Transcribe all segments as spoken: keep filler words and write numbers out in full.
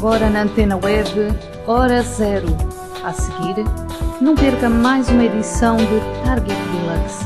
agora na Antena Web Hora Zero. A seguir, não perca mais uma edição de Target Deluxe.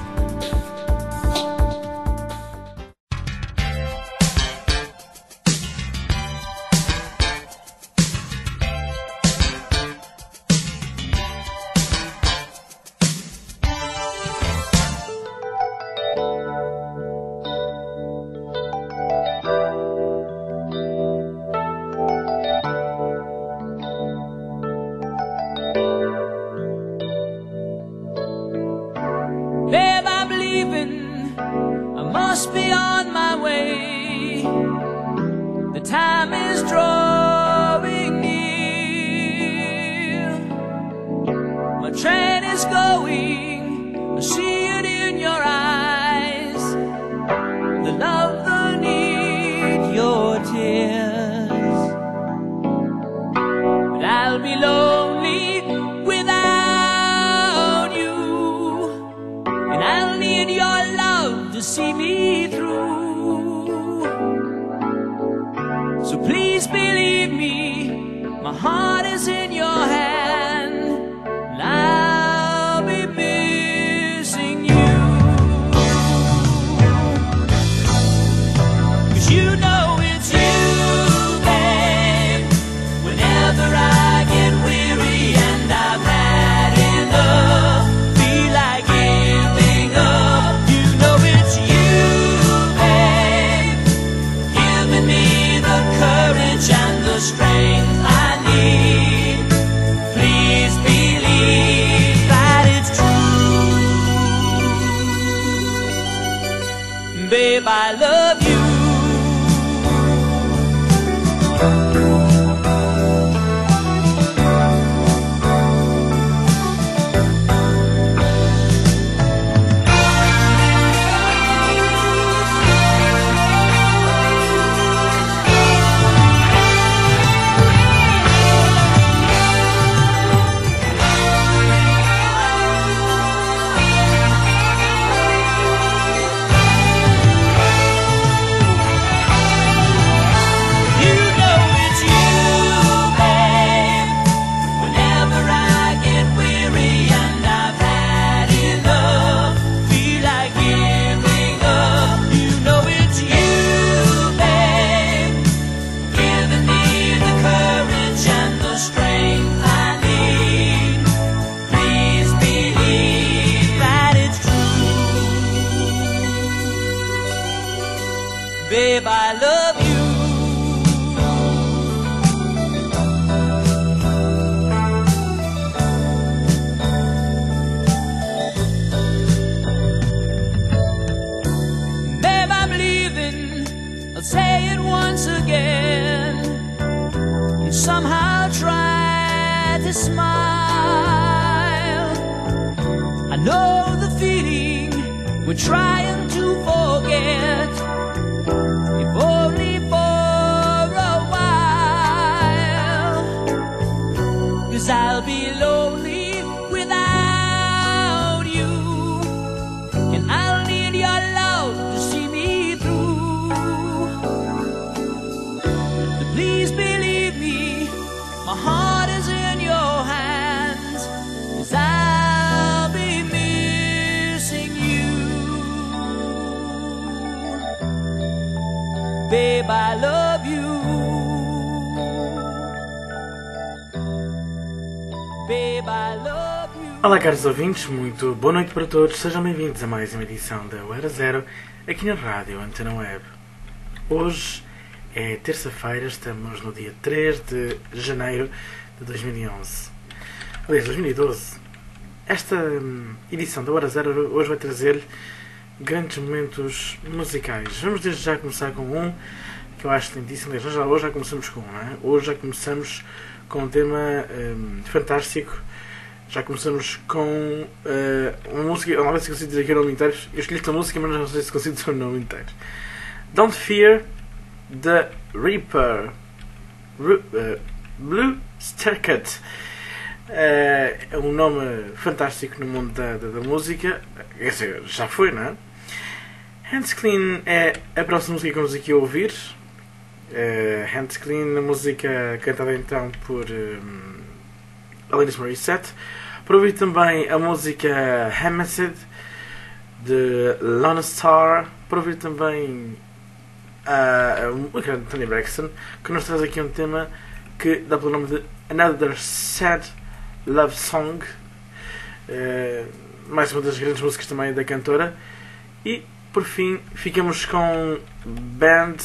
Babe, I love you. Babe, I love you. Olá, caros ouvintes, muito boa noite para todos. Sejam bem-vindos a mais uma edição da Hora Zero aqui na rádio Antena Web. Hoje é terça-feira, estamos no dia três de janeiro de dois mil e onze. Aliás, dois mil e doze. Esta hum, edição da Hora Zero hoje vai trazer grandes momentos musicais. Vamos desde já começar com um que eu acho lindíssimo. Aliás, já, hoje já começamos com um, não é? Hoje já começamos com um tema hum, fantástico. Já começamos com uh, uma música, não sei se consigo dizer aqui o nome inteiro. Eu escolhi esta música, mas não sei se consigo dizer o nome inteiro. Don't Fear the Reaper. Ru, uh, Blue Starcut. Uh, é um nome fantástico no mundo da, da, da música. Quer dizer, já foi, não é? Hands Clean é a próxima música que vamos aqui a ouvir. uh, Hands Clean, a música cantada então por um, Alanis Morissette. Para ouvir também a música Hammersed de Lana Star. Para ouvir também a uh, grande Toni Braxton, que nos traz aqui um tema que dá pelo nome de Another Sad Love Song. Uh, mais uma das grandes músicas também da cantora. E por fim ficamos com Band,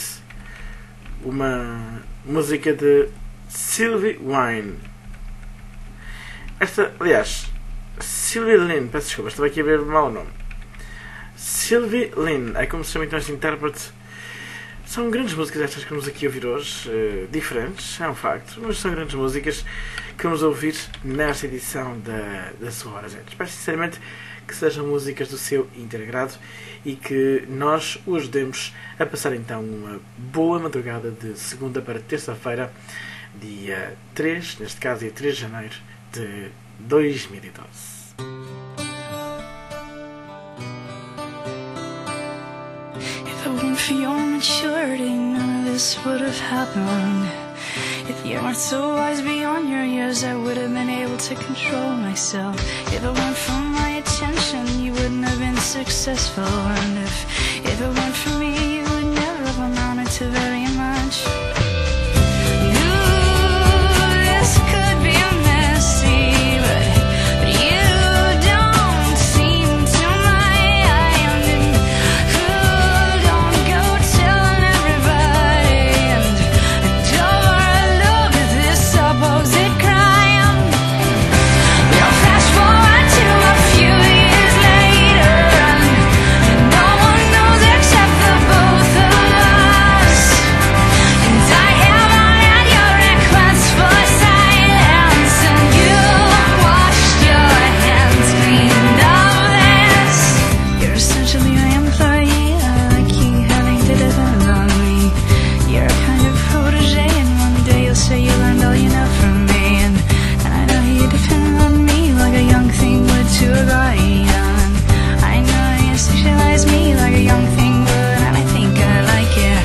uma música de Sylvie Wine. Esta, aliás, Sylvie Lynn, peço desculpa, estava aqui a ver mal o nome. Sylvie Lynn, é como se chama então este intérprete. São grandes músicas estas que vamos aqui ouvir hoje, uh, diferentes, é um facto, mas são grandes músicas que vamos ouvir nesta edição da, da sua Hora Zero. Espero sinceramente que sejam músicas do seu integrado e que nós o ajudemos a passar então uma boa madrugada de segunda para terça-feira, dia três, neste caso dia três de janeiro de dois mil e doze. If it weren't for your maturity, none of this would have happened. If you weren't so wise beyond your years, I would have been able to control myself. If it weren't for my attention, you wouldn't have been successful. And if, if it weren't for me, you would never have amounted to very much. Ooh, this could be a messy, but, but you don't seem to mind. And ooh, don't go telling everybody. And don't overlook this supposed crime. We'll fast forward to a few years later, and no one knows except the both of us. And I haven't had your request for silence, and you washed your hands clean of this. You're essentially my employee. I keep having to depend on me. You're a kind of protege, and one day you'll say you learned all you know from me. And, and I know you depend on me like a young thing would to a guardian. I know you sexualize me like a young thing would, and I think I like it.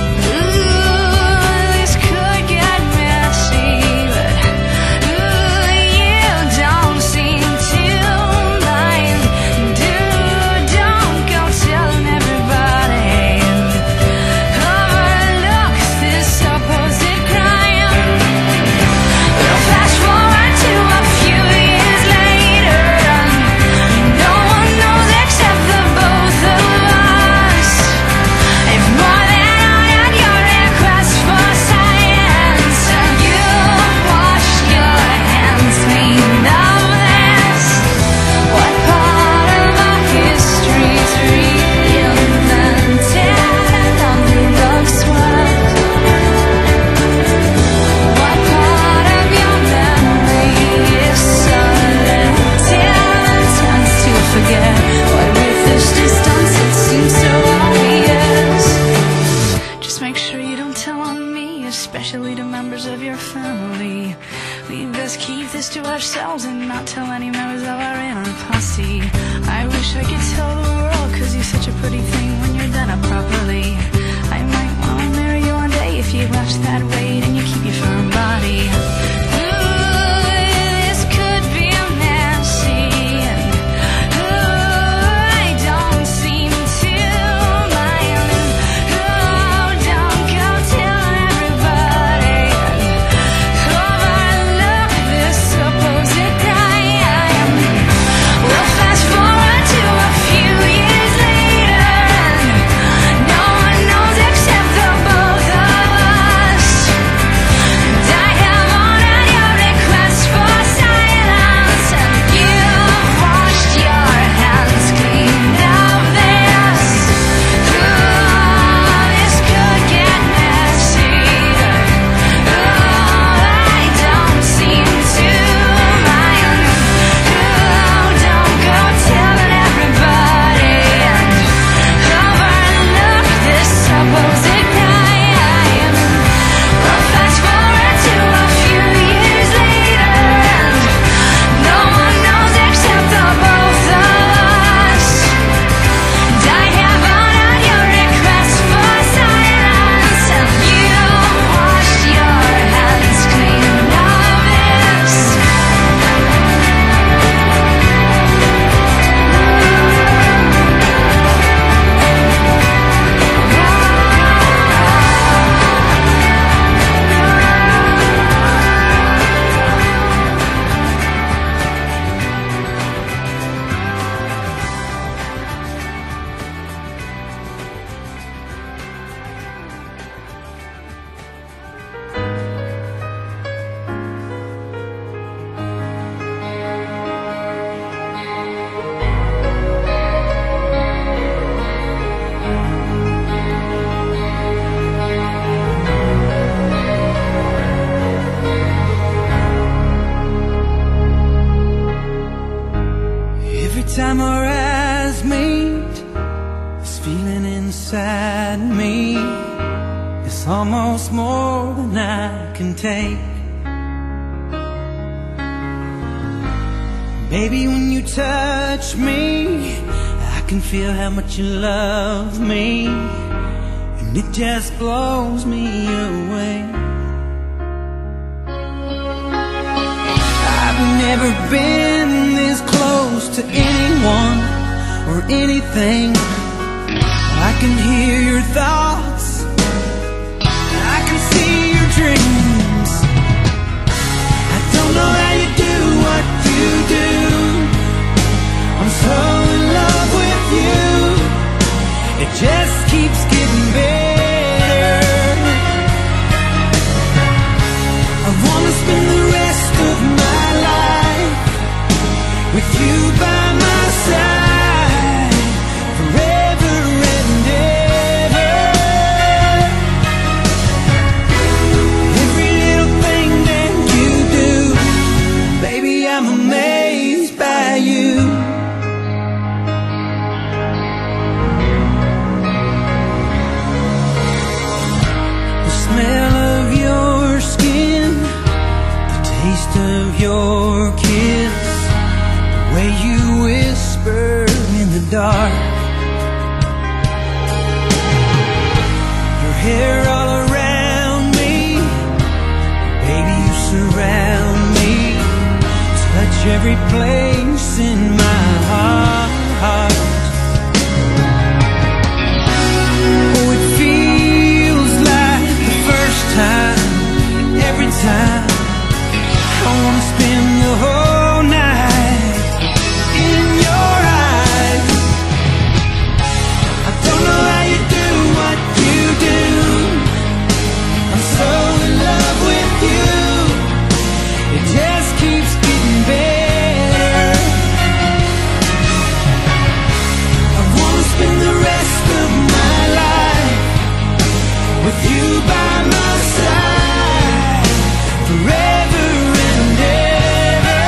Ooh, this could get messy, but ooh, you don't seem to mind. Dude, don't go telling everybody. Overlook this supposed crime. We'll fast forward to a few years later, and no one knows except the both of us. If more than honored your request for silence, and you washed your hands clean of this. What part of our history's reinvented and underdog swept? What part of your memory is selected and tends to forget? Why with this distance it seems so obvious? Just make sure you don't tell on me, especially to members of your family. We best keep this to ourselves and not tell any members of our inner posse. I wish I could tell the world, cause you're such a pretty thing when you're done up properly. I might wanna marry you one day if you watch that weight and you keep your firm body. Ooh, this could be a messy, and ooh, I don't seem to mind. Ooh, don't go telling everybody. Overlook this supposed crime. inside me is almost more than I can take. Baby, when you touch me, I can feel how much you love me, and it just blows me away. I've never been this close to anyone or anything. I can hear your thoughts, I can see your dreams. I don't know how you do what you do. I'm so in love with you. It just keeps getting better. I wanna spend the rest of my life with you by my side, forever and ever. Every little thing that you do, baby, I'm amazed by you. The smell of your skin, the taste of your kiss, the way you whisper in the dark, your hair all around me, baby, you surround me, touch every place in my heart. Oh, it feels like the first time, every time. I wanna spend the whole night in your eyes. I don't know how you do what you do. I'm so in love with you. It just keeps getting better. I wanna spend the rest of my life with you by my side, forever and ever.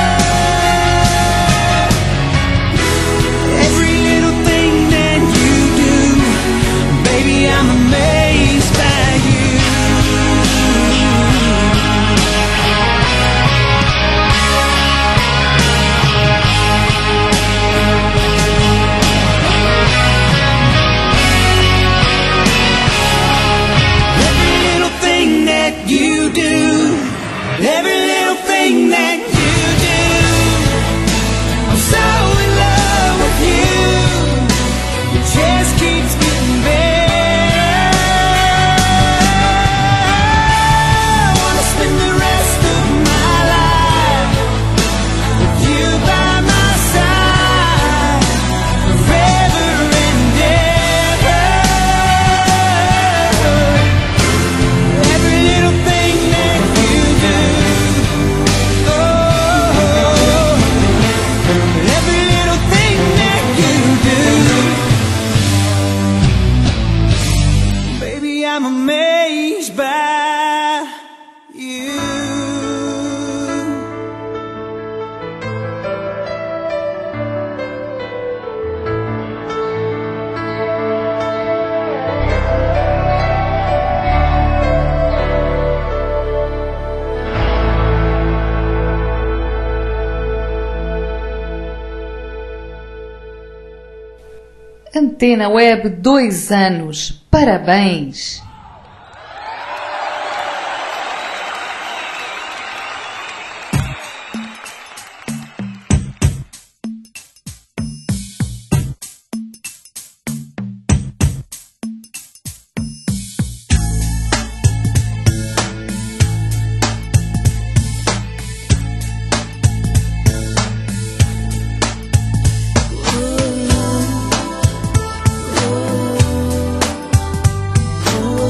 Every little thing that you do, baby, I'm amazed by you. Every little thing that you do, every little thing that you do, I'm so in love with you. It just keeps getting better. I wanna spend the rest of my life with you by my side, forever and ever. Every little thing that you do, oh, every little thing that you do, baby, I'm amazed by you. Antena Web, dois anos. Parabéns! Oh,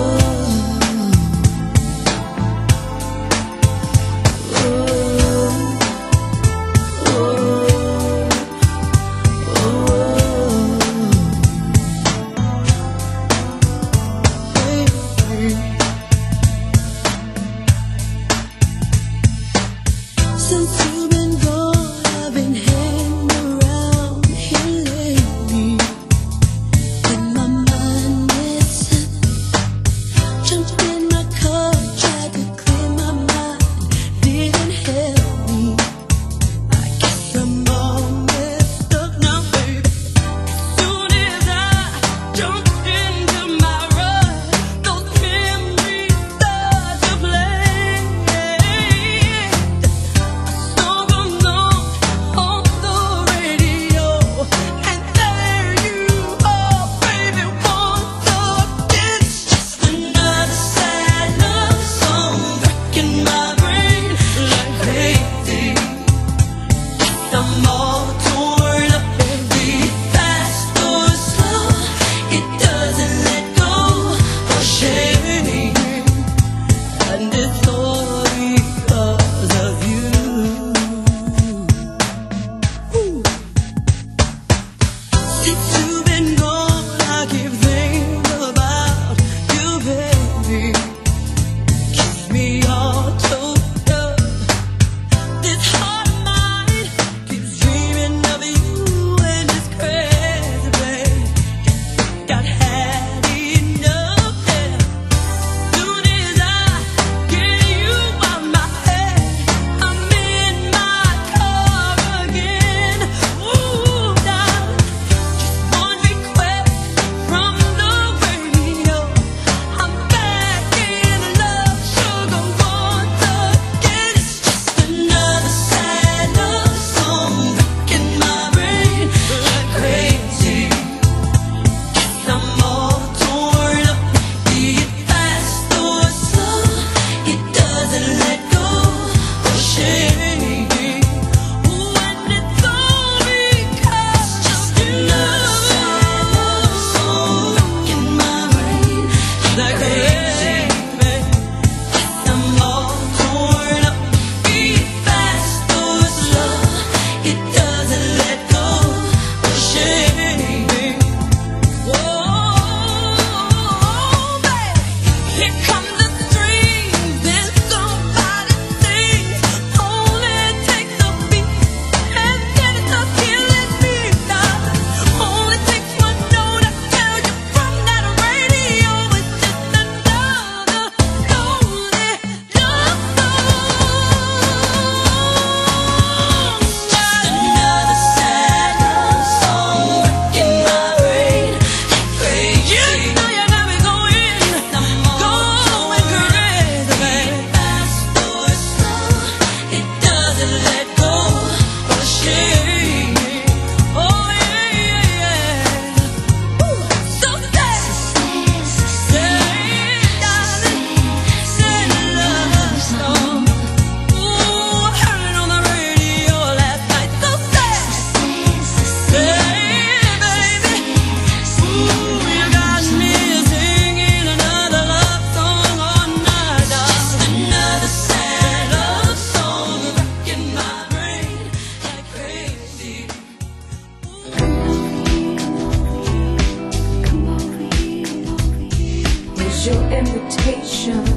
reputation.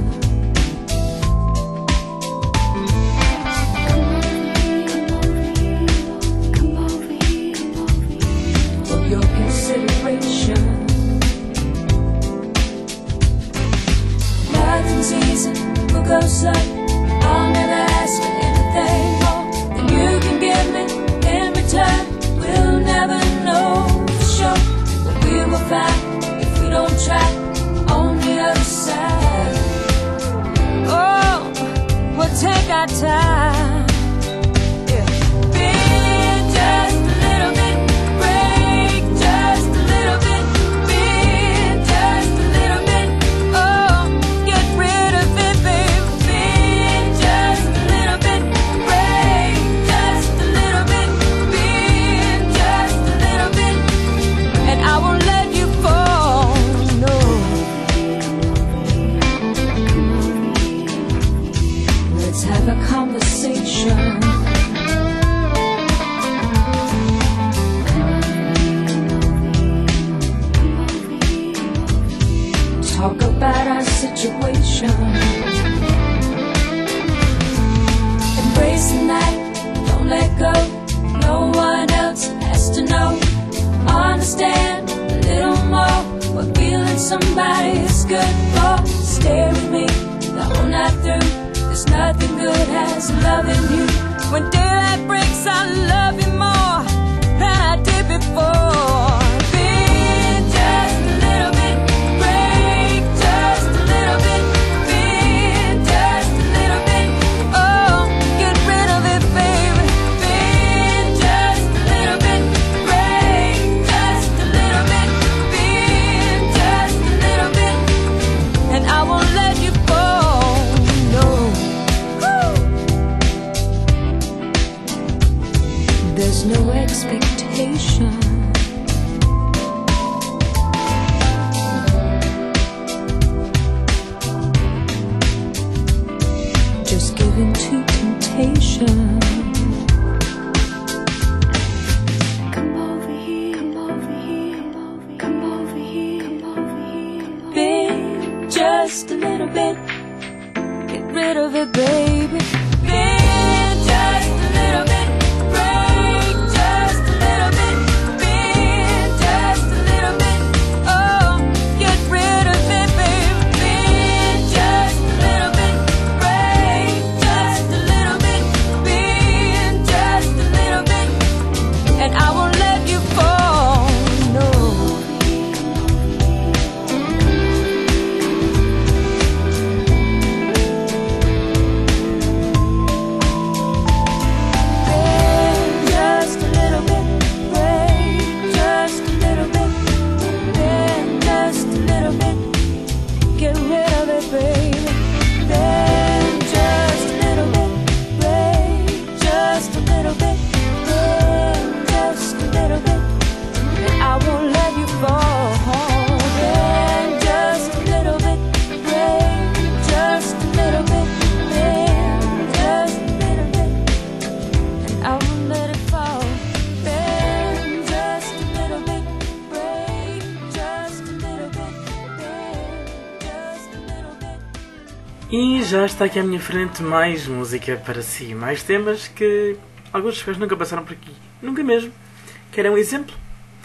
Come over here, come over here, for your consideration. Nothing's easy, we'll go slow. I'll never ask for anything more than you can give me in return. We'll never know for sure, but we will find if we don't try on the other side. Oh, we'll take our time. Yeah. Bend just a little bit, break just a little bit, bend just a little bit. Oh, get rid of it, baby. Bend just a little bit, break just a little bit, bend just a little bit, and I won't let you fall. No. Let's have a conversation. Talk about our situation. Embrace the night, don't let go. No one else has to know. Understand a little more what feeling somebody is good for. Stay with me the whole night through. There's nothing good as loving you. When daylight breaks, I love you more than I did before. Bend just a little bit, break just a little bit, bend just a little bit. Oh, get rid of it, baby. Bend just a little bit, break just a little bit, bend just a little bit, and I won't let you fall. No. Woo. There's no expectation. Just give in to temptation. Come over here, come over here, come over here, come over here. Bend just a little bit, get rid of it, baby. Bend just a little bit, break just a little bit, bend just a little bit. Oh, get rid of it, baby. Bend just a little bit, break just a little bit, bend just a little bit, and I won't let you fall. No. Bend just a little bit, break just a little bit, bend just a little bit, get rid of it, baby. Bend just a little bit, break just a little bit, bend just a little bit, and I won't let you fall. Bend just a little bit, break just a little bit, bend just a little bit, and I won't let it fall. Bend just a little bit, break just a little bit, bend just a little bit. E já está aqui à minha frente mais música para si, mais temas que alguns dos quais nunca passaram por aqui, nunca mesmo. Querem um exemplo?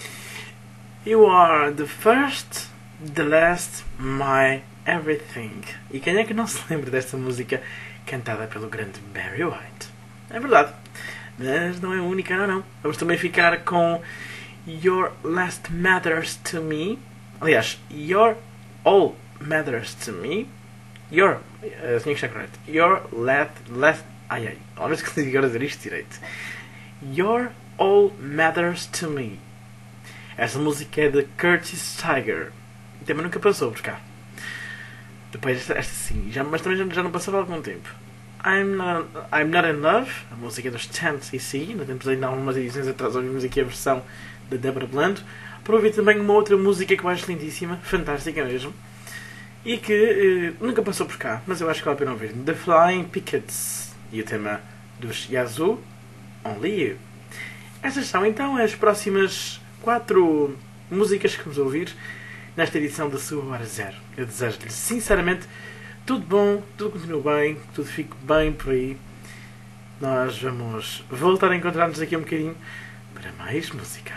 You are the first, the last, my everything. E quem é que não se lembra desta música cantada pelo grande Barry White? É verdade, mas não é a única, não, não. Vamos também ficar com Your Last Matters to Me. Aliás, Your All Matters to Me. Your, uh, tinha que estar correto. Your last, last, ai ai, ao menos que consigo agora dizer isto direito. Your All Matters to Me. Esta música é de Curtis Tiger. E também nunca passou por cá. Depois esta, esta sim, já, mas também já, já não passou há algum tempo. I'm Not, I'm Not in Love, a música dos ten C C. Ainda temos ainda algumas edições atrás, ouvimos aqui a versão da Deborah Blando. Para ouvir também uma outra música que eu acho lindíssima, fantástica mesmo. E que eh, nunca passou por cá, mas eu acho que vale a pena ouvir. The Flying Pickets. E o tema dos Yazoo, Only You. Estas são então as próximas quatro músicas que vamos ouvir nesta edição da sua Hora Zero. Eu desejo-lhe sinceramente tudo bom, tudo continue bem, que tudo fique bem por aí. Nós vamos voltar a encontrar-nos daqui a um bocadinho para mais música.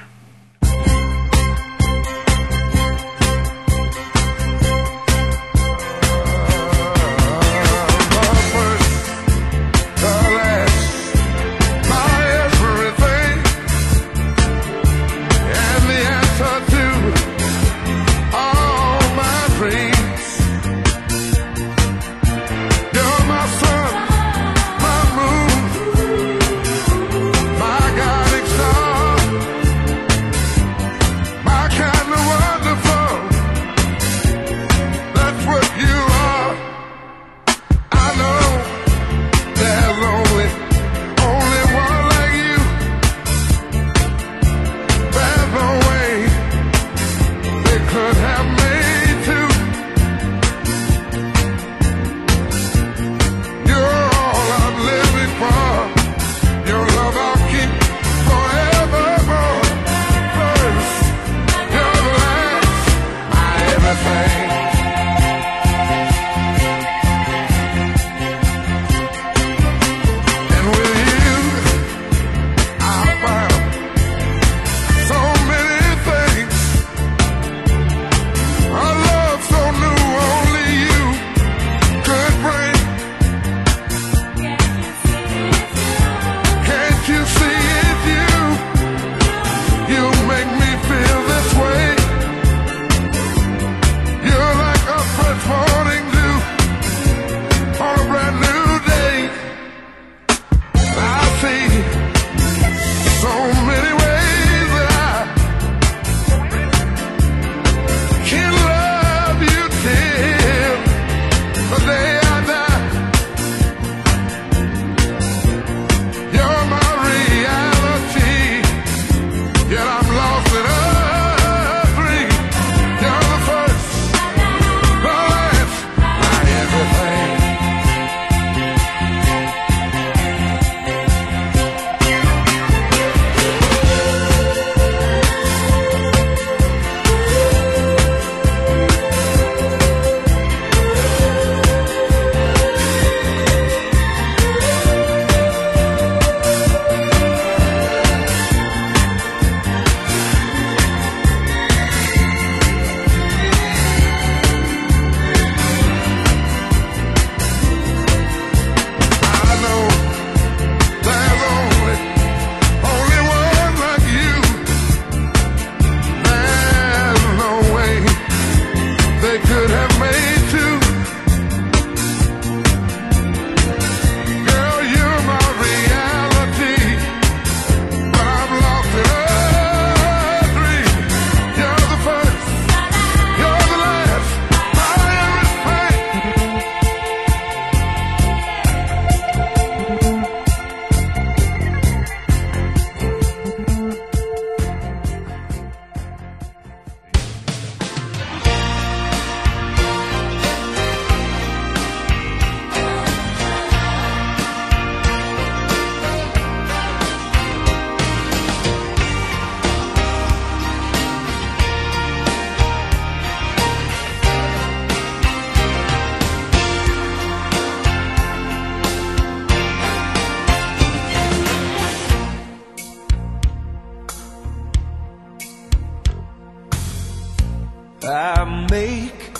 I make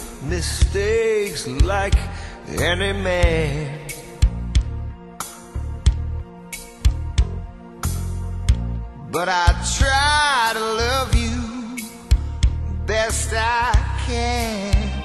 mistakes like any man, but I try to love you best I can.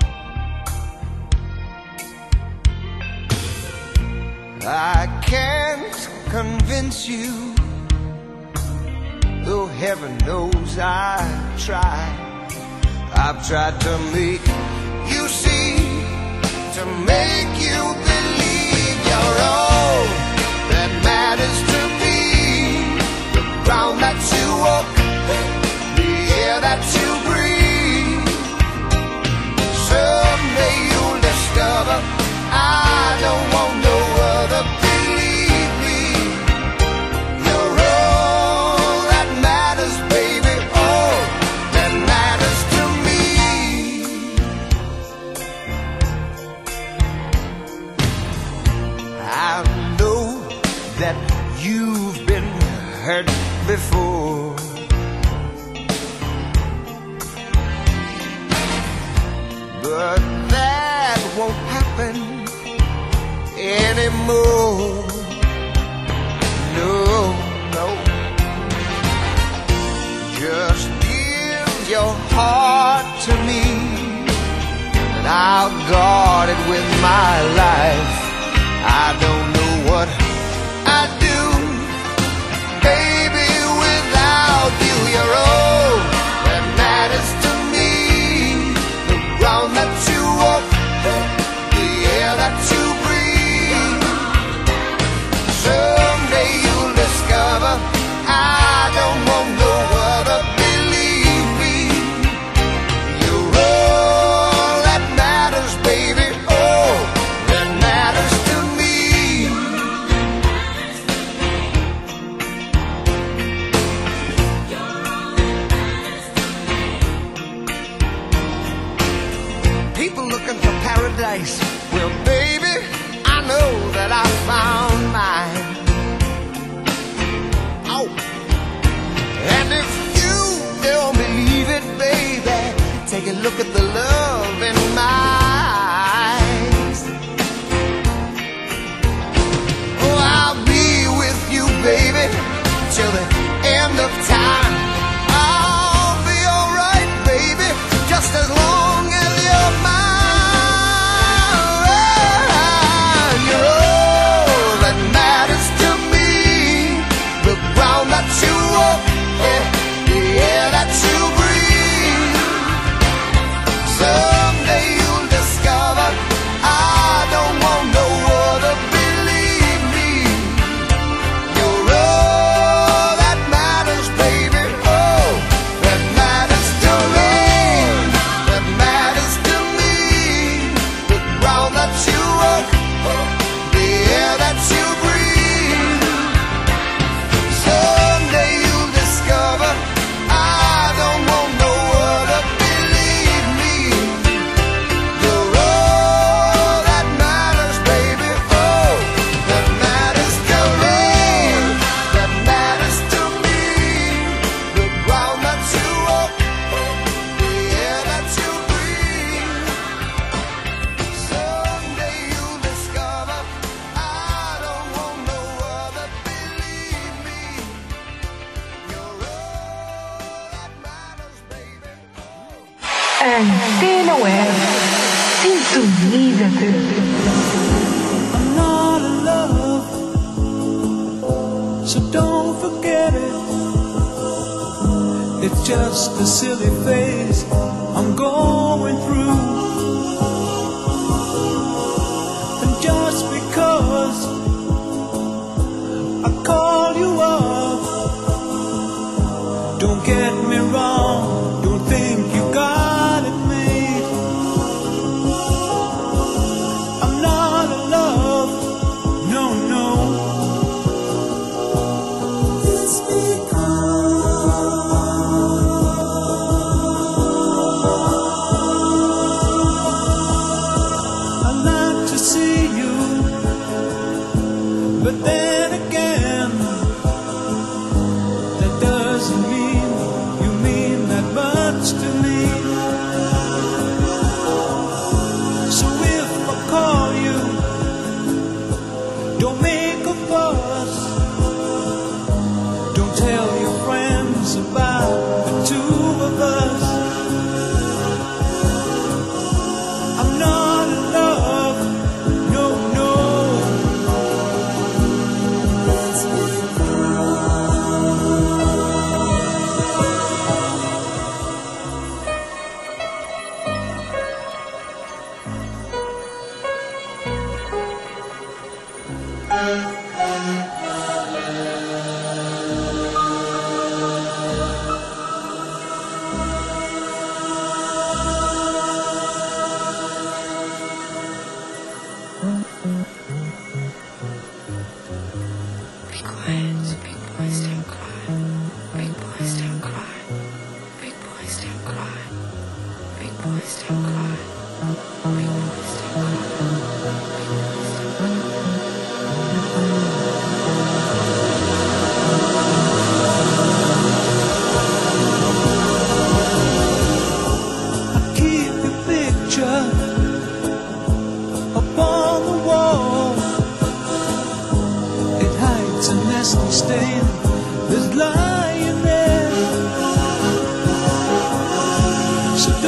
I can't convince you, though heaven knows I try. I've tried to make you see, to make you believe you're all that matters to me. The ground that you walk, the air that you breathe. Someday you'll discover I don't want no other. Believe me, you're all that matters, baby. All that matters to me. before. But that won't happen anymore. No, no. Just give your heart to me, and I'll guard it with my life. I don't know what I'd do, baby, without you. You're all that matters to me. The ground that you walk, the air that you breathe. Someday you'll discover I don't want no other. Believe me, you're all that matters, baby. All that matters to me. People looking for paradise. Well, baby, I know that I found mine. Oh, and if you don't believe it, baby, take a look at the love in my eyes. Oh, I'll be with you, baby, till the end of time. I'll be alright, baby, just as long as you're mine. You're all that matters to me. The ground that you walk, yeah, the air that you breathe. Someday you'll discover I don't want no other. Believe me, you're all that matters, baby. Oh, that matters to me. That matters to me. The ground that you walk, the air that you breathe. Someday you'll discover I don't want no other. Believe me, you're all that matters, baby. Oh, that matters to me. That matters to me. The ground that you walk, the air that you breathe. Someday you'll discover I don't want no other. Believe me, you're all that matters, baby. Antena Web. Sintoniza-te. I'm not in love, so don't forget it. It's just a silly phase I'm going through. And just because I call you up, don't get me wrong, don't think you got it made. I'm not in love, no, no. It's I like to see you, but then again, that doesn't mean you mean that much to me. So if I call you, don't make a fuss. Don't tell your friends about the two of us. I'm not in love, no, no. Be quiet, big boys don't cry. Big boys don't cry. Big boys don't cry. Big boys don't cry. Big boys don't cry.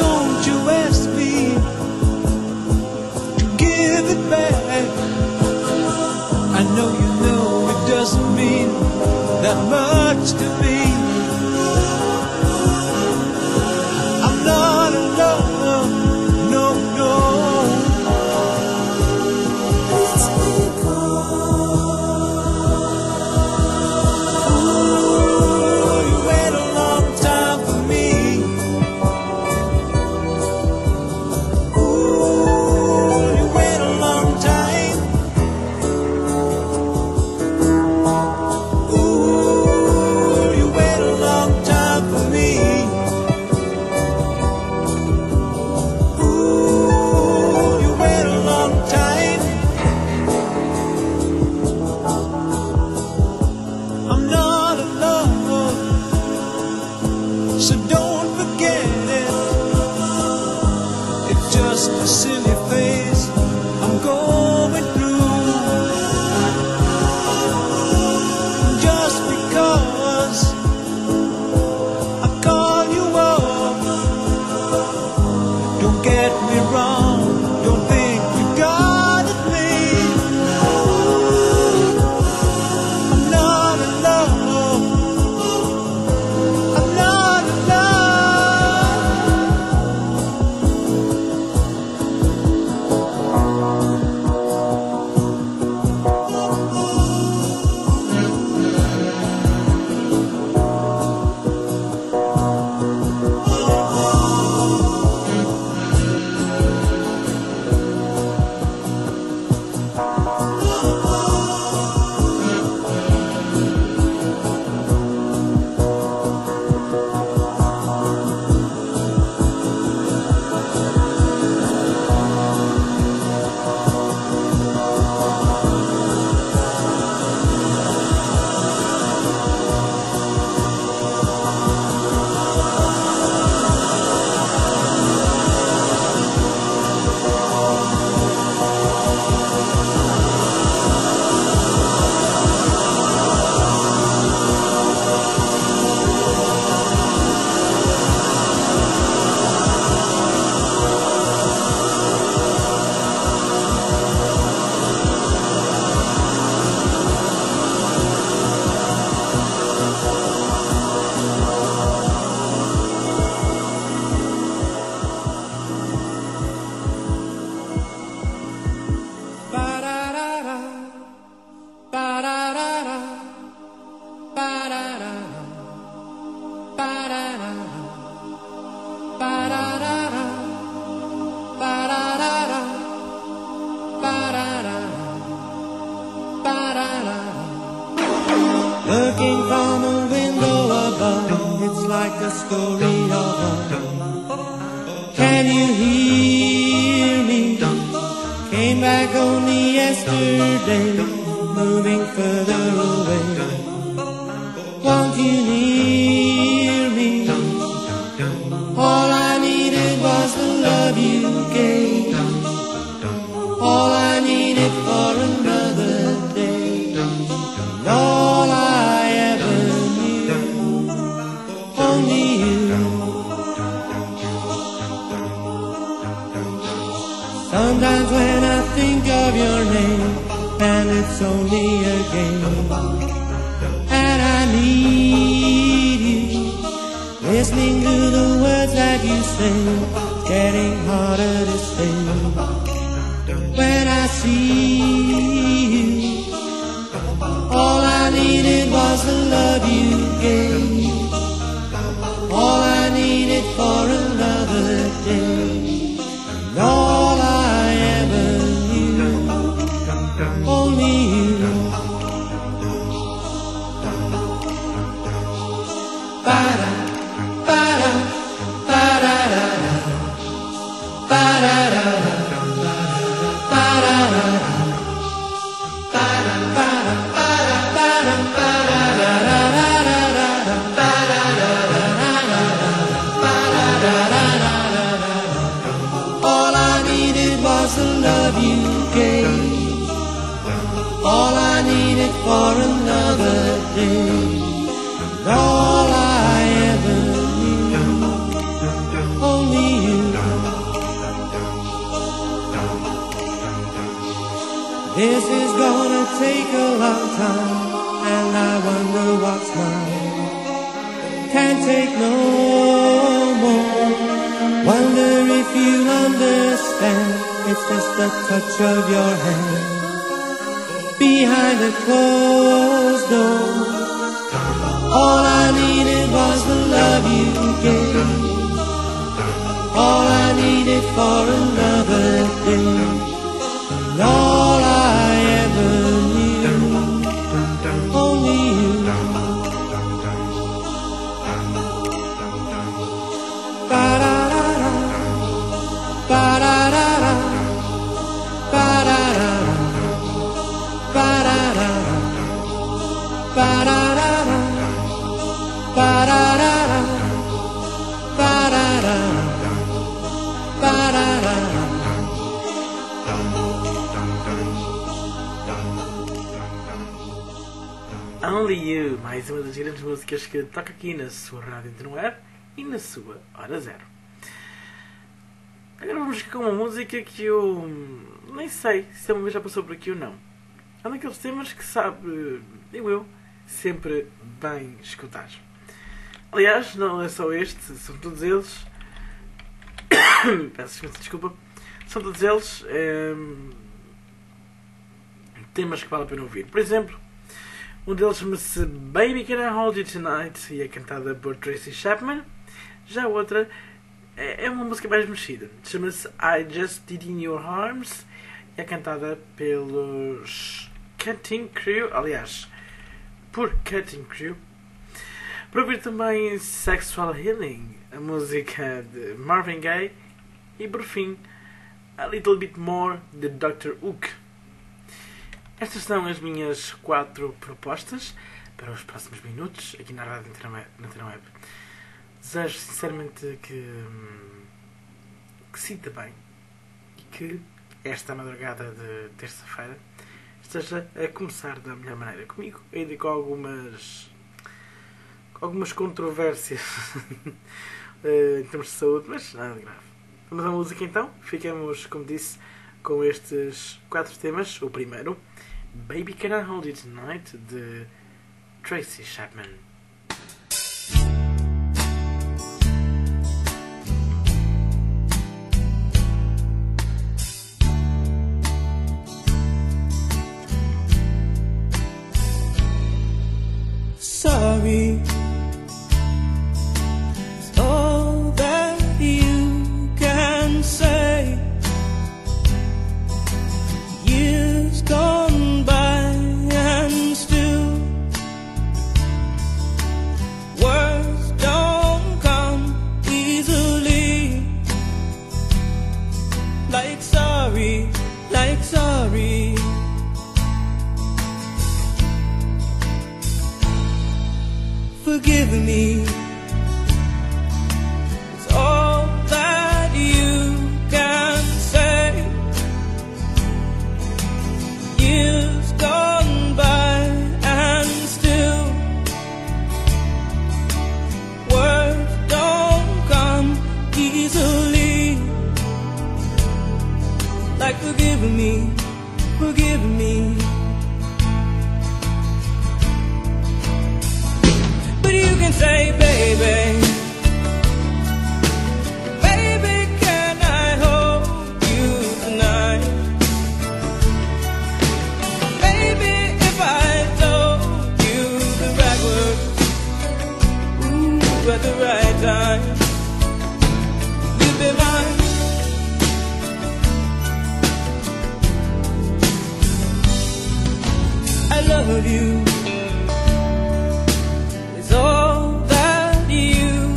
don't you ask me to give it back. I know you know it doesn't mean that much to me. I'm not in love, no, no. It's ooh, you wait a long time for me. Ooh, you wait a long time. Ooh, you wait a long time for me. Ooh, you wait a long time. I'm not alone, so don't forget it. It's just a silly phase I'm going through. Just because I call you up, don't get me wrong, don't think you got it made. I'm not in love, I'm not in love. Ba-da-da-da, ba-da-da-da, ba-da-da-da, ba-da-da-da, ba-da-da-da, ba-da-da-da, ba-da-da-da, ba-da-da-da. Looking from a window above, it's like a story of love. Can you hear me? Came back only yesterday, moving further away. Won't you hear me? All I needed was the love you gave. All I needed for another day. And all I ever knew, only you. Sometimes when I think of your name, and it's only a game, and I need you, listening to the words that you say, getting harder to say. When I see you, all I needed was the love you gave. All I needed for another day. And all I ever knew, only you. Ba-da, ba-da, ba-da-da-da, ba-da-da-da, ba-da-da-da, ba-da, ba-da, ba-da, ba-da, ba-da-da-da-da-da, ba-da-da-da-da-da, all I needed was the love you gave. All I needed for another day. And all I ever knew, only you. This is gonna take a long time, and I wonder what's mine. Can't take no more. Wonder if you understand. It's just the touch of your hand behind a closed door. All I needed was the love you gave. All I needed for another day. And all I ever knew, only you. Ba-da-da-da, ba-da-da-da, ba-da-da-da, ba-da-da-da, ba-da-da-da, ba-da-da-da, ba-da-da-da, ba-da-da-da. Only You, mais uma das grandes músicas que toca aqui na sua rádio Interweb e na sua Hora Zero. Agora vamos com uma música que eu nem sei se alguma vez já passou por aqui ou não. É um daqueles temas que sabe, digo eu, sempre bem escutar. Aliás, não é só este, são todos eles. Peço desculpa. São todos eles é, temas que vale a pena ouvir. Por exemplo, um deles chama-se Baby Can I Hold You Tonight e é cantada por Tracy Chapman. Já a outra é uma música mais mexida. Chama-se I Just Did In Your Arms e é cantada pelos Cutting Crew. Aliás, por Cutting Crew. Para ouvir também Sexual Healing, a música de Marvin Gaye. E por fim, A Little Bit More de doutor Hook. Estas são as minhas quatro propostas para os próximos minutos aqui na Rádio Interweb. Desejo sinceramente que, que sinta bem e que esta madrugada de terça-feira esteja a começar da melhor maneira comigo, ainda com algumas, com algumas controvérsias em termos de saúde, mas nada de grave. Vamos à música então. Ficamos, como disse, com estes quatro temas. O primeiro, Baby Can I Hold You Tonight, de Tracy Chapman. Sorry, it's all that you can say. Years gone by and still words don't come easily. Like sorry, like sorry. Forgive me, it's all that you can say. Years gone by and still words don't come easily. Like forgive me, forgive me. But you can say, baby, baby, can I hold you tonight? Baby, if I told you the right words, ooh, at the right time, you'd be mine. I love you. All that you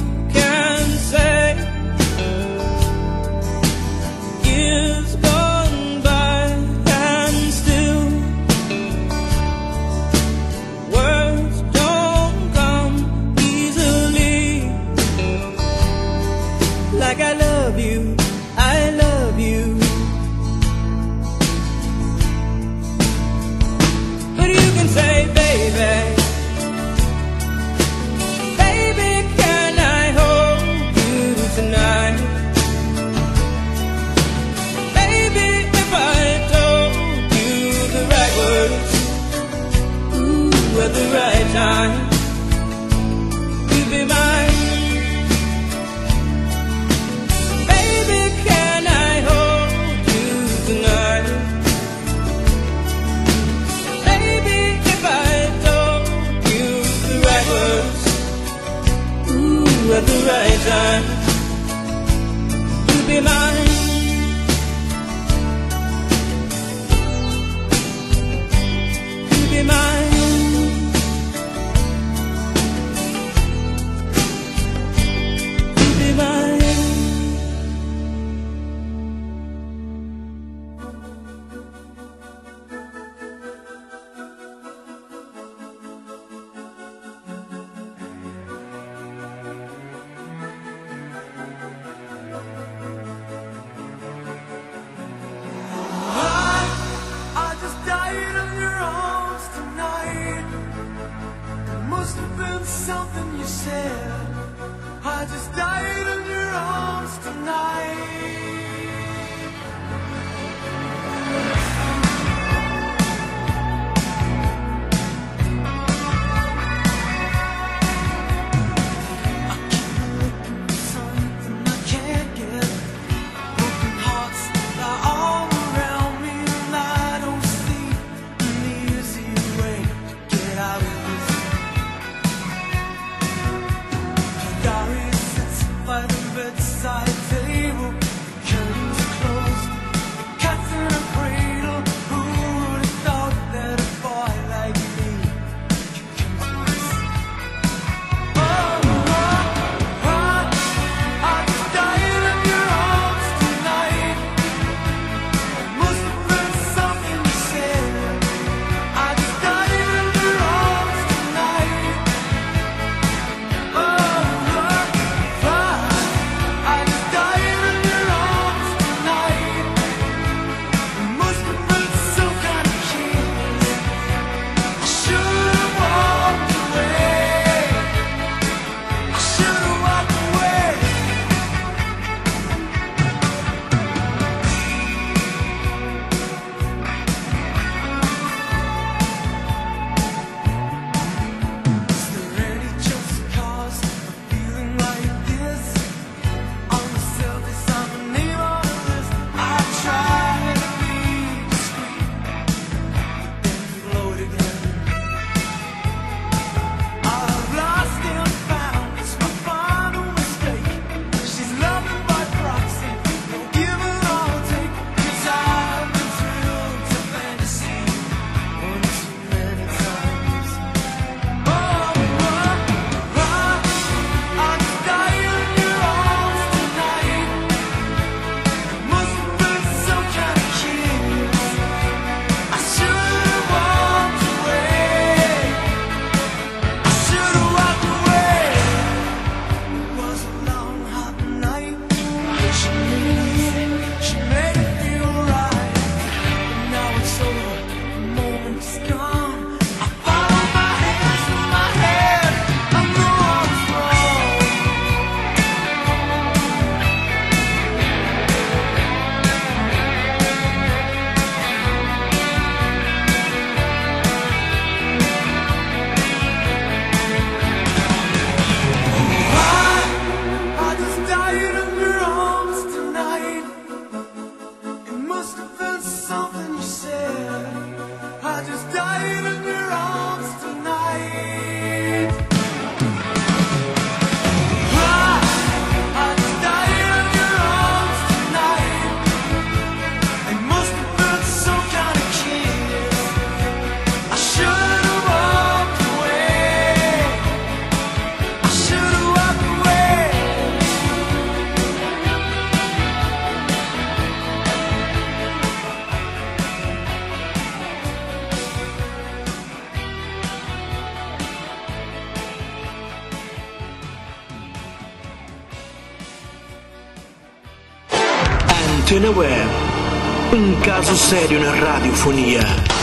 right time to be mine. To be mine. To be mine. I just died in your arms tonight. There must have been something you said. I just died in your arms tonight. I keep looking for something I can't get. Broken hearts are all around me, and I don't see an easy way to get out of this. Diary sits by the bedside table, the curtains are closed, the cat's in a cradle. Who would have thought that a boy like me could come to this? Oh, oh, oh, I just died in your arms tonight. Must have been something you said. I just died in your arms tonight. Oh, oh, oh, I just died in your arms tonight. Must have been some kind of kiss. I should have walked away. I should have walked away. Is there any just cause for feeling like this? On the surface, I'm the name on the list. I try to be discreet, but then float again. I've lost and found, it's my final mistake. She's loving by proxy, no give and all take. 'Cause I've been thrilled to fantasy one too many times. Oh, oh, oh, I just died in your arms tonight. Must have been some kind of kiss. I should have walked away. I should have walked away. It was a long hot night. She made it, she made it feel right. But now it's over, the moment's gone. I follow my hands through my head. I know I was wrong. I just died in your arms tonight. It must have been something you said. I just died in your arms tonight. I just died in your arms tonight. It must have been some kind of kiss. I should have walked away. I should have walked away. Antena Web, un caso serio in radiofonia.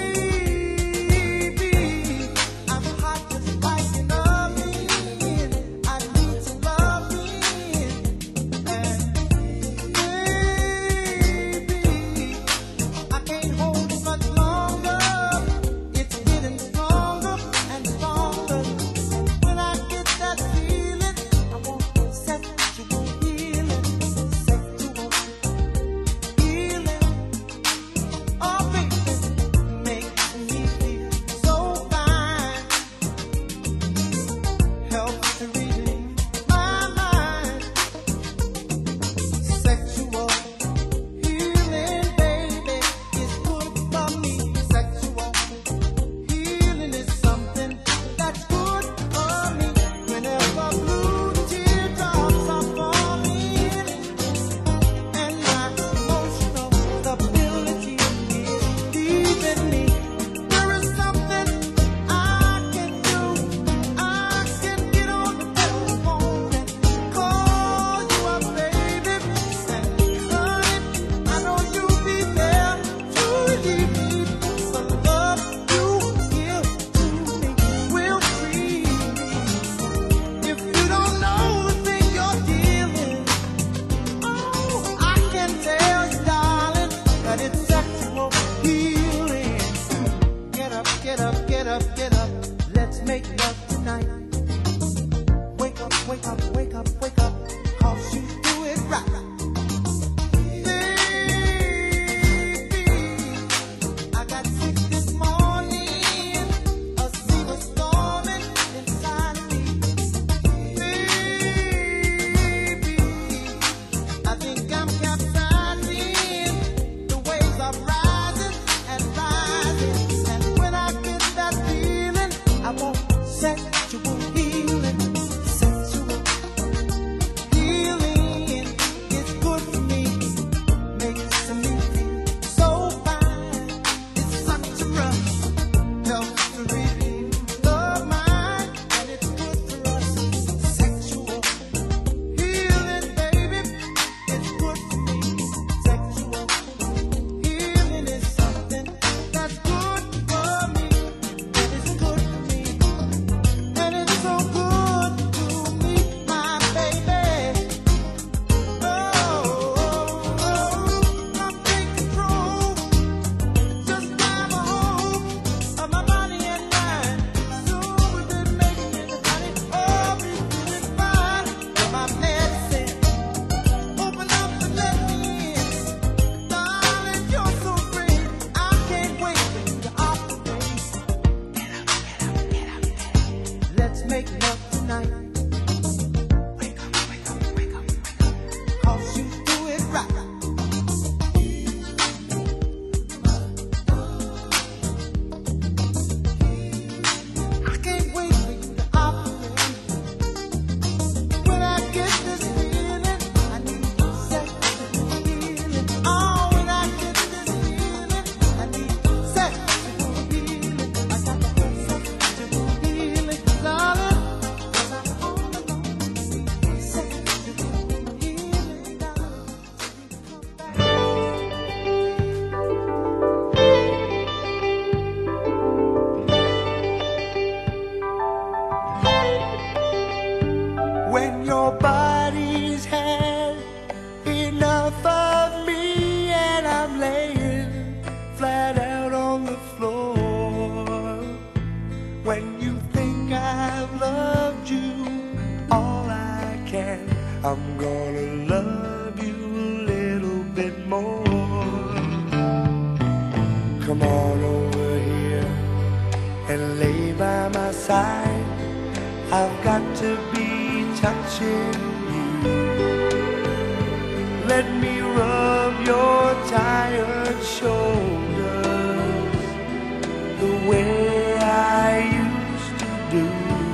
Baby, I'm hot just like an oven. get up, get up, get up. Let's make love tonight. Wake up, wake up, wake up, wake up. Cause you do it right. Baby, I got sick this morning. A sea was storming inside of me. Baby, I think I'm capsizing. The waves are rising and rising. And when I get that feeling, I want sexual healing. Sexual healing is good for me. Makes me feel so fine. It's such a rush. Helps to relieve the mind. And it's good for us. Sexual healing, baby. It's good for me. Sexual healing is something that's good for me. And it's good for me. And it's so good to meet my baby. Oh, come take control. Just grab a hold of my body and mind. Soon we've been making it, honey. Oh, we feeling fine. You're my medicine. Open up and let me in. Darling, you're so great. I can't wait for you to operate. Let's make love tonight. Wake up, wake up, wake up, wake up. Cause you do it right. I can't wait for you to operate. When I get this feeling, I need sexual healing. Oh, when I get this feeling, I need sexual healing. I got to get sexual healing, darling. 'Cause I'm all alone. Need sexual healing, darling. When your body's had enough of me and I'm laying flat out on the floor. When you think I've loved you all I can, I'm gonna love you a little bit more. Come on over here and lay by my side. I've got to be touching you. Let me rub your tired shoulders the way I used to do.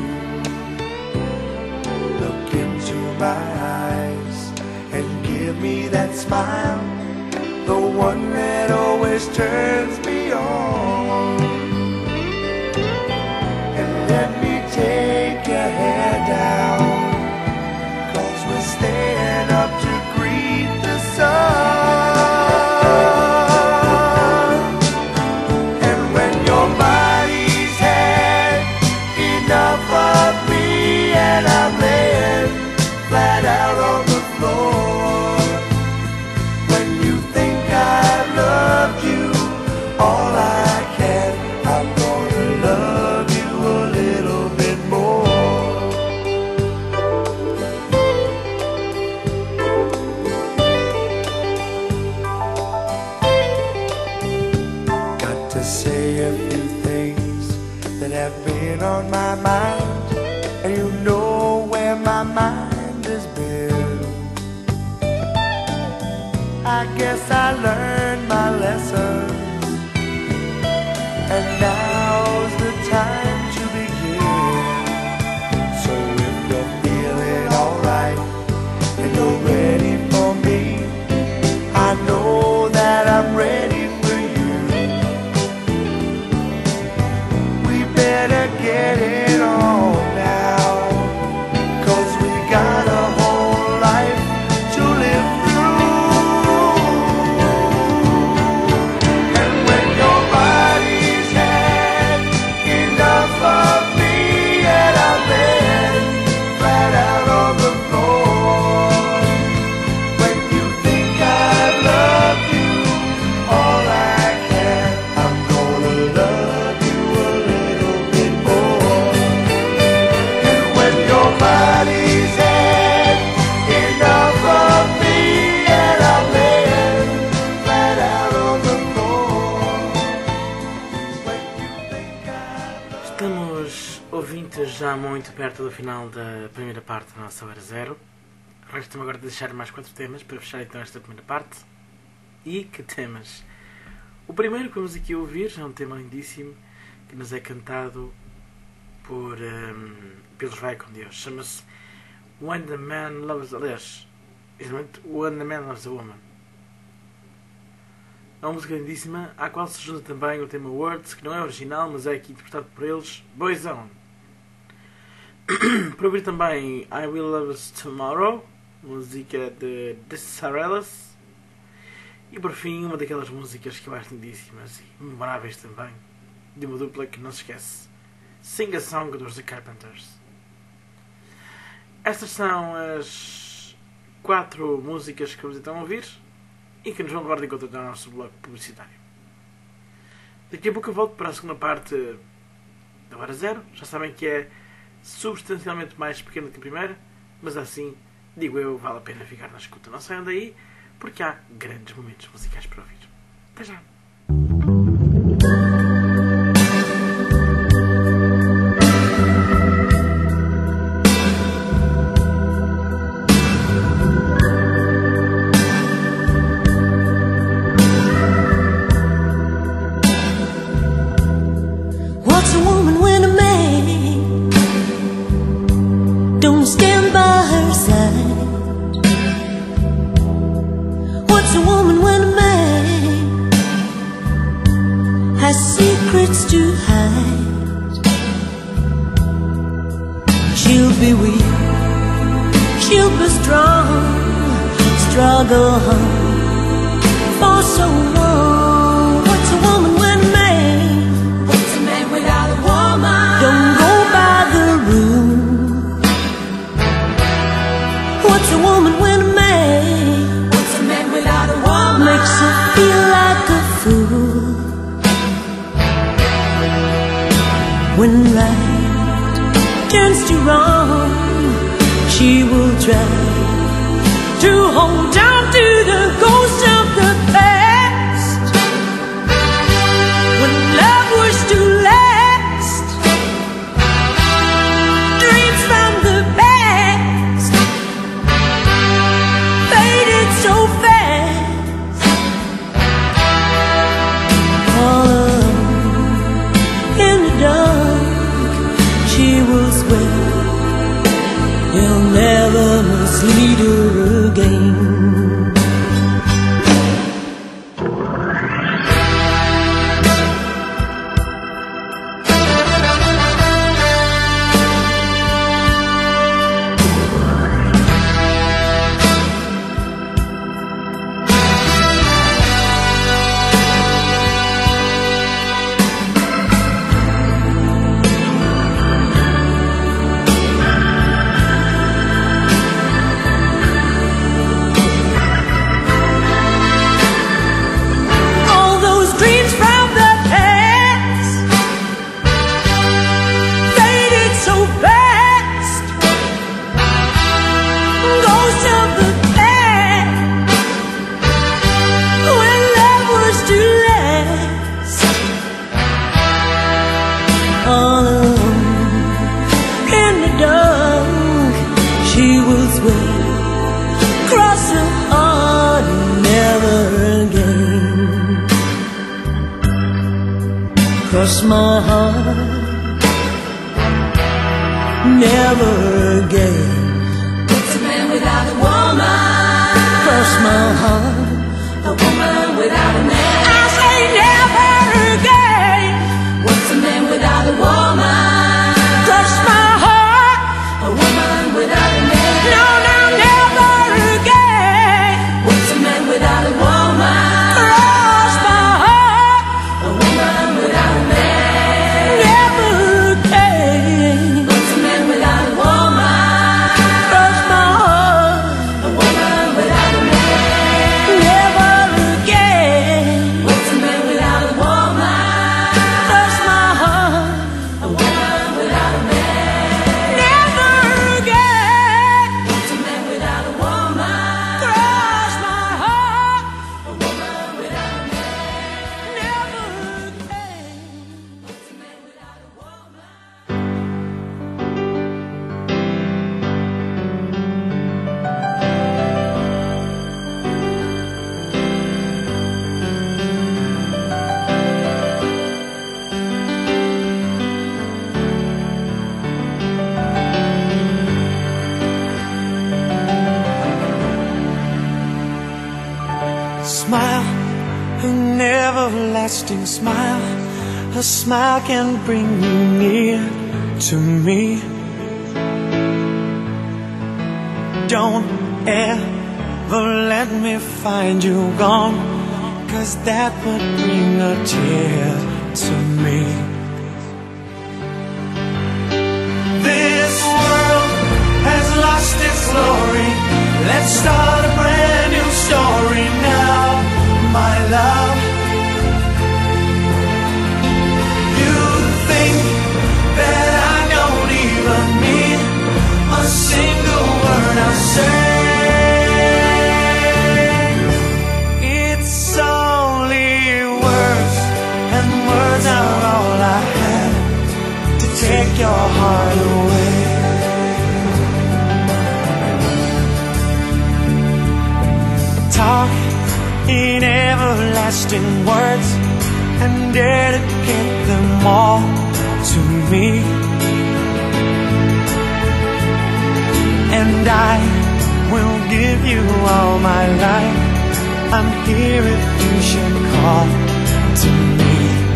Look into my eyes and give me that smile, the one that always turns me on. And let me take your hair down, 'cause we're staying up to greet the sun. And when your body's had enough of me and I'm laying flat out on the floor. When you think I've loved you all I can, I'm gonna love you a little bit more. Got to say a few things that have been on my mind, and you know where my mind has been. I guess I learned my lessons, and now's the time to begin. So if you're feeling alright and you're ready for me, I know that I'm ready for you. We better get it on now, 'cause we got a whole life to live through. Estamos, ouvintes, já muito perto do final da primeira parte da nossa Hora Zero. Resta-me agora deixar mais quatro temas para fechar então esta primeira parte. E que temas? O primeiro que vamos aqui ouvir é um tema lindíssimo que nos é cantado por um, pelos Vai Com Deus. Chama-se When the Man Loves... Aliás, exatamente When the Man Loves a Woman. É uma música lindíssima, à qual se junta também o tema Words, que não é original, mas é aqui interpretado por eles, Boyzone. Para ouvir também I Will Love Us Tomorrow, música de Desireless. E por fim, uma daquelas músicas que eu acho lindíssimas e memoráveis também, de uma dupla que não se esquece, Sing a Song dos The Carpenters. Estas são as quatro músicas que vamos então ouvir e que nos vão levar de encontro ao nosso bloco publicitário. Daqui a pouco eu volto para a segunda parte da Hora Zero. Já sabem que é substancialmente mais pequena que a primeira, mas assim, digo eu, vale a pena ficar na escuta. Não saiam daí, porque há grandes momentos musicais para ouvir. Até já! What's a woman when a man don't stand by her side? What's a woman when a man has secrets to hide? She'll be weak, she'll be strong, struggle hard for so long. What's a woman when a man What's a man without a woman? don't go by the rules? What's a woman when a man What's a man without a woman? makes her feel like a fool? When right turns to wrong, she will try to hold on to the ghost of the past. When love was to last, dreams from the past faded so fast. All alone in the dark, she will swear he'll never mislead her again. All those dreams from the past faded so fast. Ghosts of the past, when love was to last. All alone in the dark, she will swear, cross her heart, never again. Cross my heart, never again. What's a man without a woman? Cross my heart, A woman without a man. I say never again. What's a man without a woman? Cross my heart, A woman without a man. no, no, never again. What's a man without a woman? Cross my heart, A woman without a man. never again. What's a man without a woman? Cross my heart, A woman without a man. never again. everlasting smile. A smile can bring you near to me. Don't ever let me find you gone, 'cause that would bring a tear to me. This world has lost its glory. Let's start a brand new story now, my love. You think that I don't even mean a single word I say. It's only words, and words are all I have to take your heart away. Talk in everlasting words and dedicate them all to me. And I will give you all my life. I'm here if you should call to me.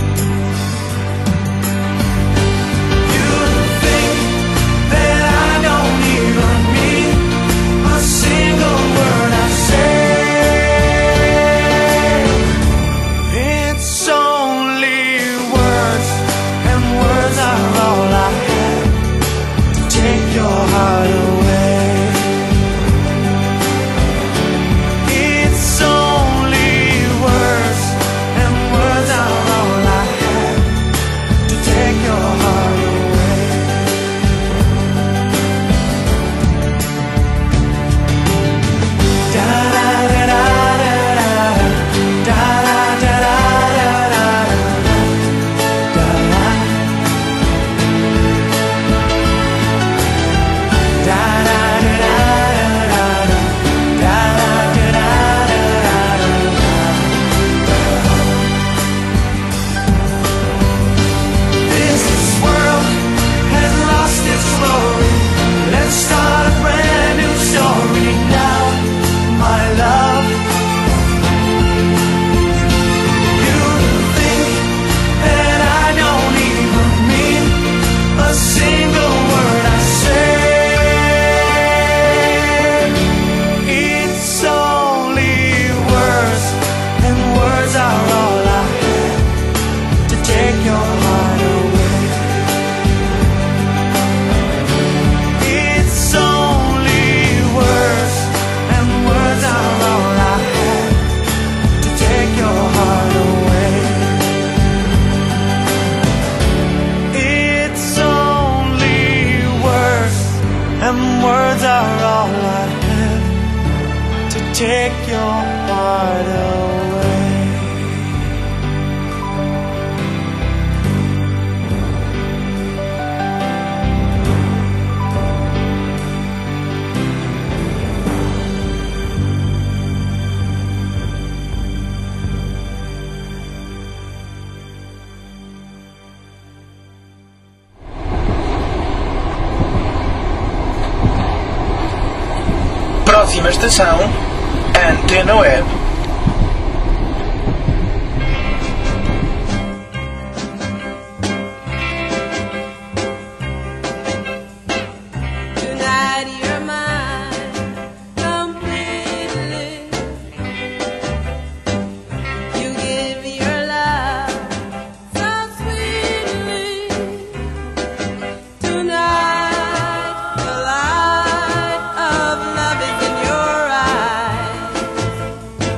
You think that I don't even mean a single word I say. It's only words, and words are all I have to take your heart away. It's only words, and words are all I have to take your heart away. Da da da da da da da da da da da da da. Da da da da da da da da da. This world has lost its glory. Let's start a brand new story now, my love. You think that I don't even mean a single word I say. It's only words, and words are all I have to take your heart away. It's only words, and words are all I have to take your heart away. It's only words, and words are all I have to take your heart away. Próxima estação, Antena Web. Tonight you're mine completely. You give me your love so sweetly. Tonight the light of love is in your eyes.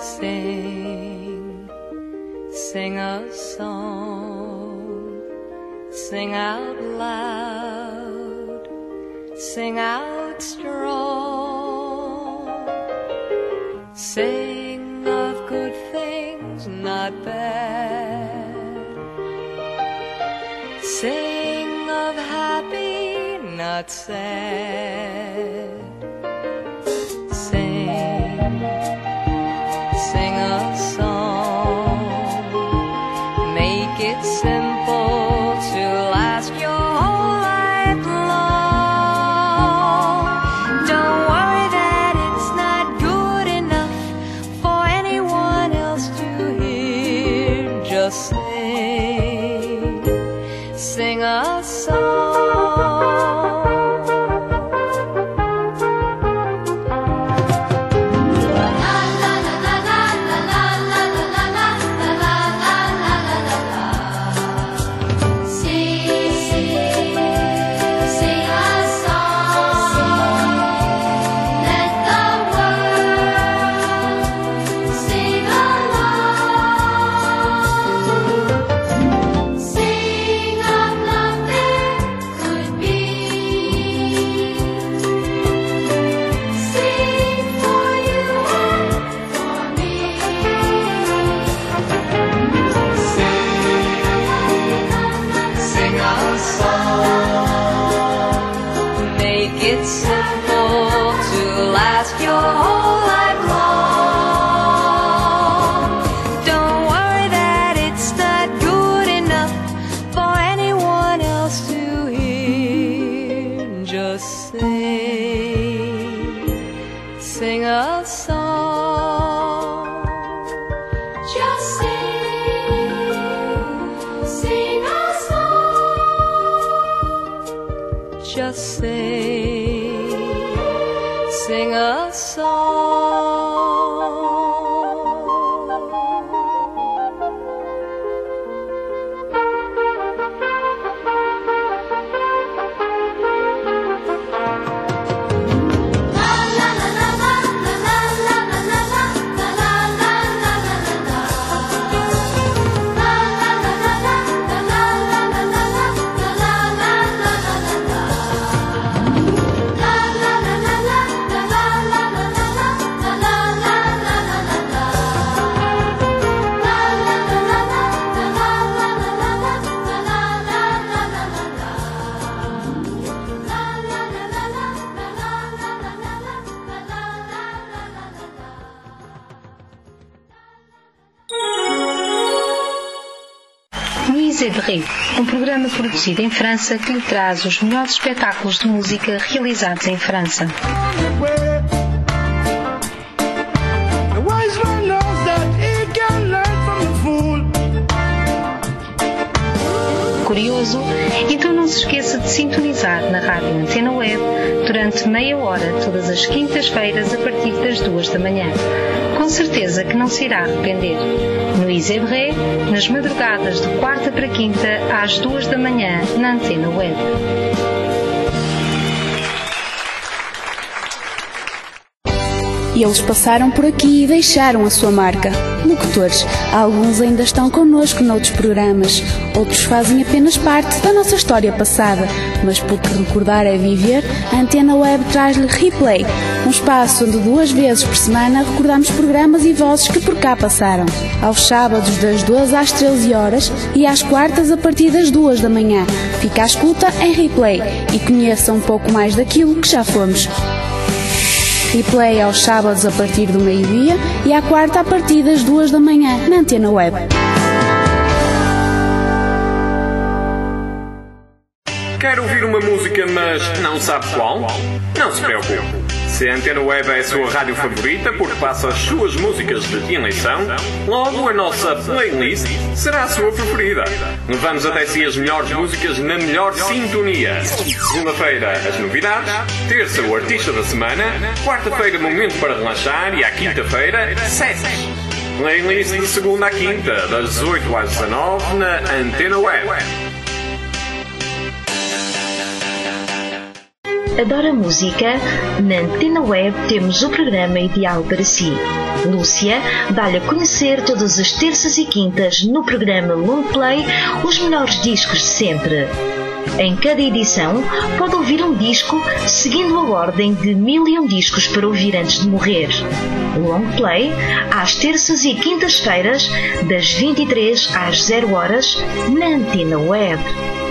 Sing, sing a song, sing out loud, sing out strong. Sing of good things, not bad. Sing of happy, not sad. Sing, sing a song. Make it simple to last your whole life long. Don't worry that it's not good enough for anyone else to hear. Just sing, sing a song. It's simple to last your whole life long. Don't worry that it's not good enough for anyone else to hear. Just sing, sing a song. Just sing, sing a song. Just sing, sing a song. Zedré, um programa produzido em França que lhe traz os melhores espetáculos de música realizados em França. Curioso? Então não se esqueça de sintonizar na Rádio Antena Web durante meia hora todas as quintas-feiras a partir das duas da manhã. Com certeza que não se irá arrepender. No Isebré, nas madrugadas de quarta para quinta às duas da manhã na Antena Web. E eles passaram por aqui e deixaram a sua marca. Locutores, alguns ainda estão connosco noutros programas, outros fazem apenas parte da nossa história passada, mas porque recordar é viver, a Antena Web traz-lhe Replay, um espaço onde duas vezes por semana recordamos programas e vozes que por cá passaram. Aos sábados das duas às treze horas e às quartas a partir das duas da manhã. Fica à escuta em Replay e conheça um pouco mais daquilo que já fomos. Replay aos sábados a partir do meio-dia e à quarta a partir das duas da manhã na Antena Web. Quer ouvir uma música, mas não sabe qual? Não se preocupe. Se a Antena Web é a sua rádio favorita porque passa as suas músicas de eleição, logo a nossa playlist será a sua preferida. Levamos até si as melhores músicas na melhor sintonia. Segunda-feira, as novidades. Terça, o artista da semana. Quarta-feira, momento para relaxar. E à quinta-feira, sets. Playlist de segunda à quinta, das dezoito às dezanove, na Antena Web. Adora música? Na Antena Web temos o programa ideal para si. Lúcia dá-lhe a conhecer todas as terças e quintas no programa Long Play os melhores discos de sempre. Em cada edição pode ouvir um disco seguindo a ordem de mil e um discos para ouvir antes de morrer. Long Play às terças e quintas-feiras das vinte e três às zero horas na Antena Web.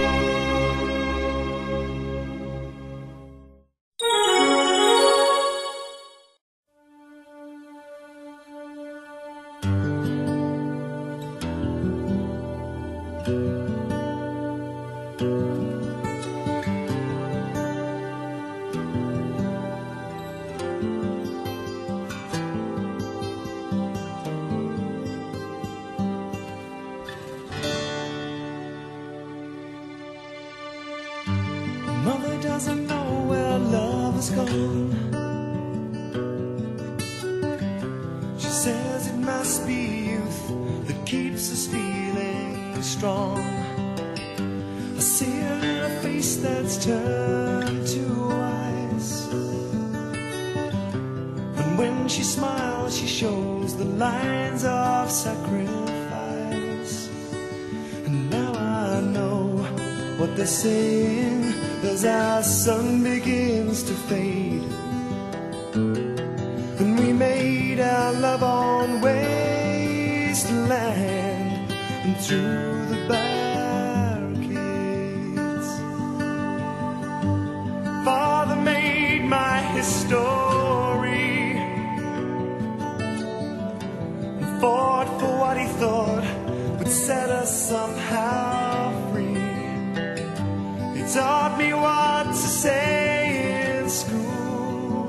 Mother doesn't know where love has gone. She says it must be youth that keeps us feeling strong. I see her in a face that's turned to ice, and when she smiles she shows the lines of sacrifice. And now I know what they're saying as our sun begins to fade, and we made our love on wasteland and through the barricades. Father made my history and fought for what he thought would set us somehow free. He taught me what to say in school.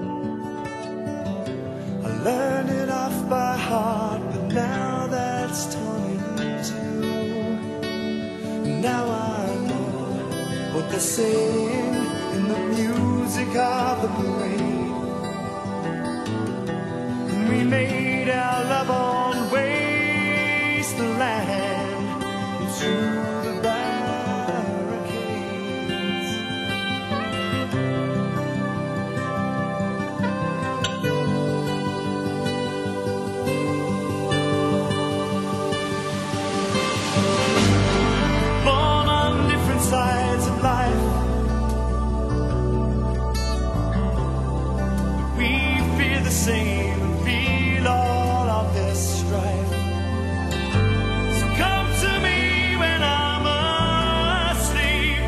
I learned it off by heart, but now that's torn in two. Now I know what they're saying in the music of the parade. And we made our love on wasteland and through the barricades. Born on different sides of life, we fear the same and feel all of this strife. So come to me when I'm asleep.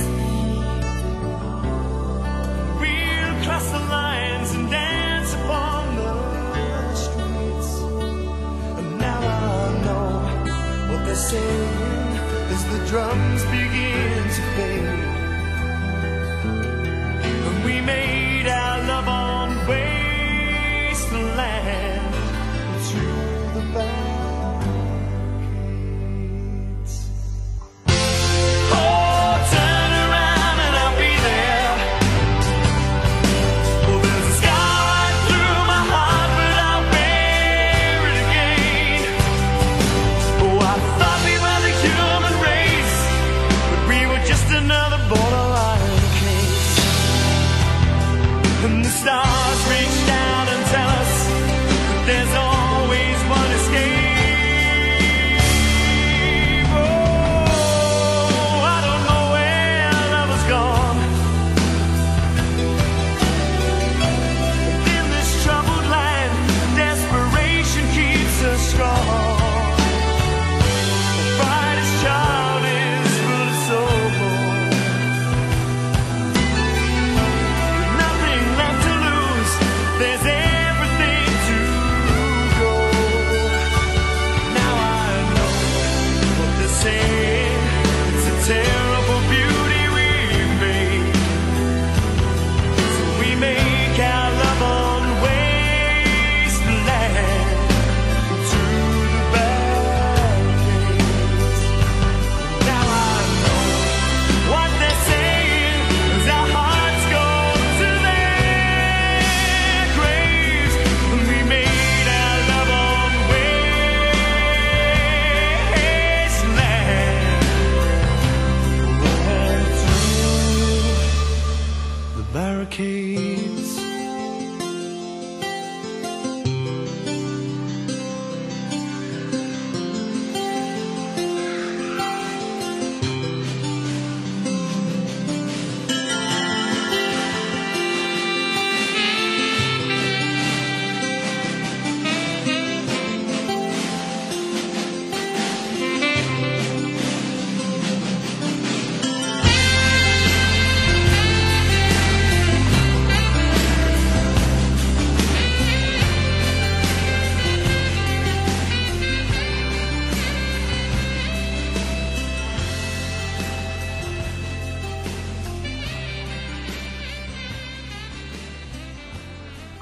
We'll cross the lines and dance upon the streets. And now I know what they're saying as the drums begin to fade. And we made our love on wasteland and through the barricades. Oh, turn around and I'll be there. Oh, there's a scar right through my heart, but I'll bear it again. Oh, I thought we were the human race,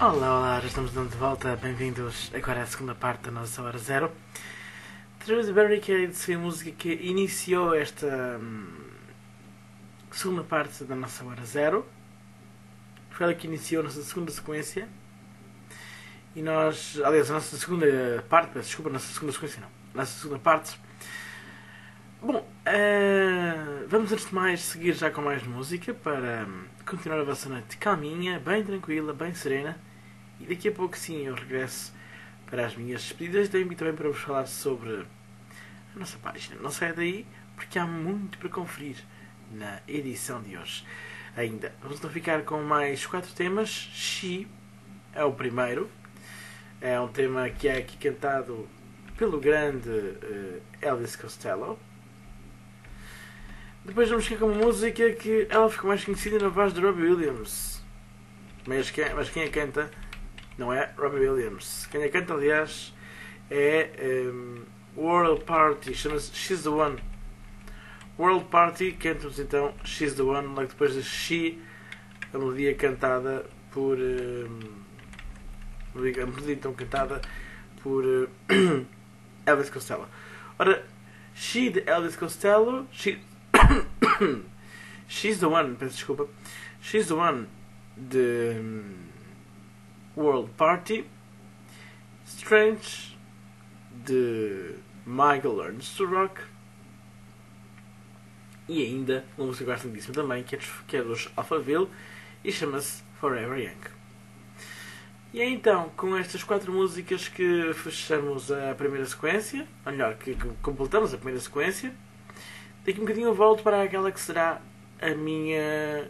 Olá, olá, já estamos de volta, bem-vindos agora à segunda parte da nossa Hora Zero. Through the Barricades foi a música que iniciou esta hum, segunda parte da nossa Hora Zero. Foi ela que iniciou a nossa segunda sequência. E nós, aliás, a nossa segunda parte, peço desculpa, a nossa segunda sequência não, a nossa segunda parte. Bom, uh, vamos antes de mais seguir já com mais música para um, continuar a vossa noite calminha, bem tranquila, bem serena. E daqui a pouco sim eu regresso para as minhas despedidas de e também para vos falar sobre a nossa página. Não saia daí porque há muito para conferir na edição de hoje. Ainda, vamos então ficar com mais quatro temas. She é o primeiro. É um tema que é aqui cantado pelo grande uh, Elvis Costello. Depois vamos ficar com uma música que ela ficou mais conhecida na voz de Robbie Williams. Mas quem, mas quem a canta não é Robbie Williams. Quem a canta, aliás, é um, World Party. Chama-se She's the One. World Party, canta-nos então She's the One. Logo depois de She, a melodia cantada por... Um, a melodia então cantada por uh, Elvis Costello. Ora, She de Elvis Costello... She, She's the One, peço desculpa. She's the One de um, World Party. Strange de Michael Learns to Rock. E ainda uma música que eu gosto muitíssimo também, que é, que é dos Alphaville e chama-se Forever Young. E é então com estas quatro músicas que fechamos a primeira sequência, ou melhor, que, que completamos a primeira sequência. Daqui um bocadinho eu volto para aquela que será a minha,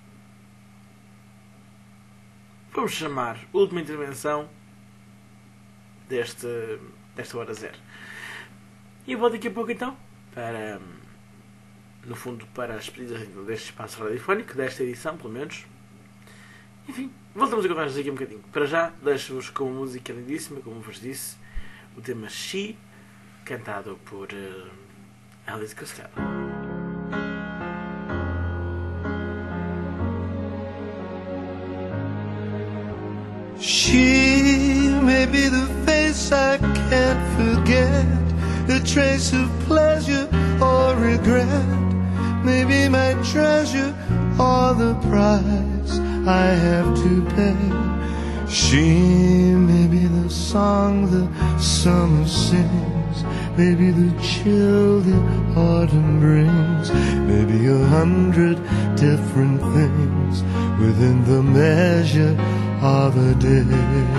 vamos chamar, última intervenção deste, desta Hora Zero. E eu volto daqui a pouco então para, no fundo, para as pedidas deste espaço radiofónico, desta edição pelo menos. Enfim, voltamos a conversar daqui um bocadinho. Para já, deixo-vos com uma música lindíssima, como vos disse, o tema She, cantado por uh, Elvis Costello. She may be the face I can't forget, a trace of pleasure or regret, maybe my treasure or the price I have to pay. She may be the song the summer sings, maybe the chill the autumn brings, maybe a hundred different things within the measure of a day.